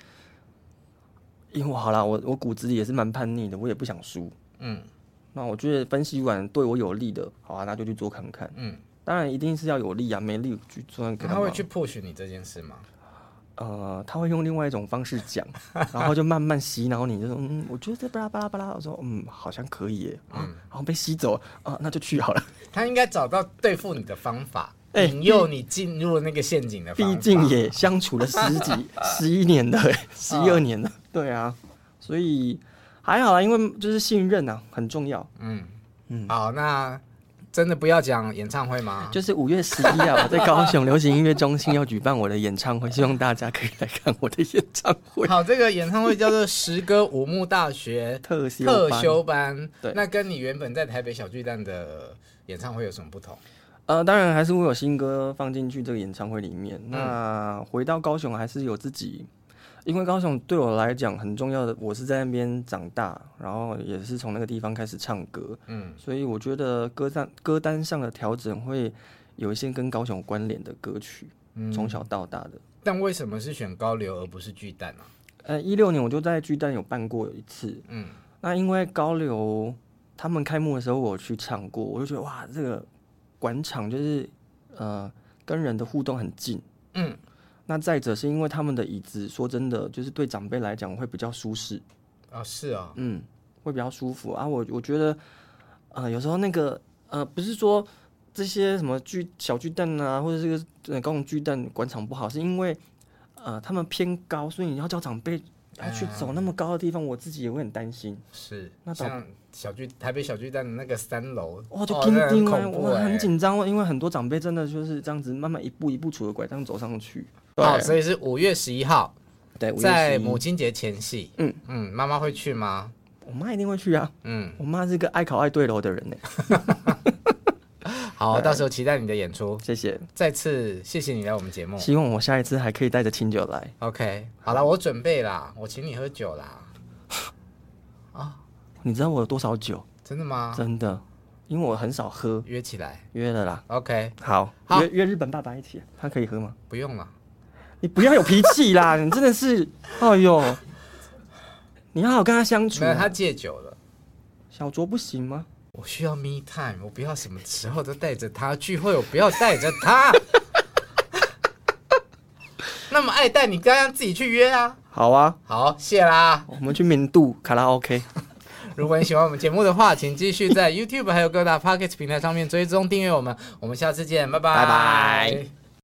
因为我好啦，我我骨子里也是蛮叛逆的，我也不想输，嗯。那我觉得分析完对我有利的，好啊，那就去做看看。嗯，当然一定是要有利啊，没利去做那个。 他会去 push 你这件事吗？ 呃，他会用另外一种方式讲，然后就慢慢洗脑你，就说嗯，我觉得这巴拉巴拉巴拉，我说嗯，好像可以耶，嗯，然后被吸走啊，那就去好了。 他应该找到对付你的方法，引诱你进入那个陷阱的方法。 毕竟也相处了十几、十一年的，十一二年了，对啊，所以。还好啊，因为就是信任啊，很重要。嗯嗯，好，那真的不要讲演唱会吗？ 就是五月十一号在高雄流行音乐中心要举办我的演唱会，希望大家可以来看我的演唱会。 好，这个演唱会叫做时歌舞木大学特修特修班。对，那跟你原本在台北小巨蛋的演唱会有什么不同？ 呃，当然还是会有新歌放进去这个演唱会里面。嗯、那回到高雄还是有自己。因为高雄对我来讲很重要的，我是在那边长大，然后也是从那个地方开始唱歌，嗯，所以我觉得歌单歌单上的调整会有一些跟高雄关联的歌曲，嗯，从小到大的。 但为什么是选高流而不是巨蛋啊？ 呃，一六年我就在巨蛋有办过一次，嗯，那因为高流他们开幕的时候我去唱过，我就觉得哇，这个馆场就是呃跟人的互动很近，嗯。那再者是因为他们的椅子，说真的，就是对长辈来讲会比较舒适啊，是啊， 嗯，会比较舒服啊。我我觉得，呃，有时候那个呃，不是说这些什么巨小巨蛋啊，或者这个呃高雄巨蛋馆场不好，是因为呃他们偏高，所以你要叫长辈要去走那么高的地方，我自己也会很担心。 是，那像小巨台北小巨蛋的那个三楼， 哇，就叮叮啊，我很紧张，因为很多长辈真的就是这样子慢慢一步一步杵着拐杖走上去。 好，所以是五月十一号， 对， 在母亲节前夕。嗯嗯，妈妈会去吗？ 我妈一定会去啊。嗯，我妈是个爱考爱对楼的人呢。 好，到时候期待你的演出。 谢谢， 再次谢谢你来我们节目。 希望我下一次还可以带着清酒来。 OK， 好了，我准备啦，我请你喝酒啦。 啊，你知道我有多少酒？ 真的吗？ 真的，因为我很少喝。 约起来， 约了啦。 OK， 好，好，约约日本爸爸一起，他可以喝吗？ 不用了。 你不要有脾气啦！你真的是，哎呦，你好好跟他相处、啊。 没有，他戒酒了。 小酌不行吗？ 我需要 me time， 我不要什么时候都带着他聚会，我不要带着他。那么爱带你，刚刚自己去约啊。 好啊， 好，谢啦。 我们去明度卡拉 OK。 如果你喜欢我们节目的话，请继续在 YouTube 还有各大 Podcast 平台上面追踪订阅我们。我们下次见，拜拜。 拜拜。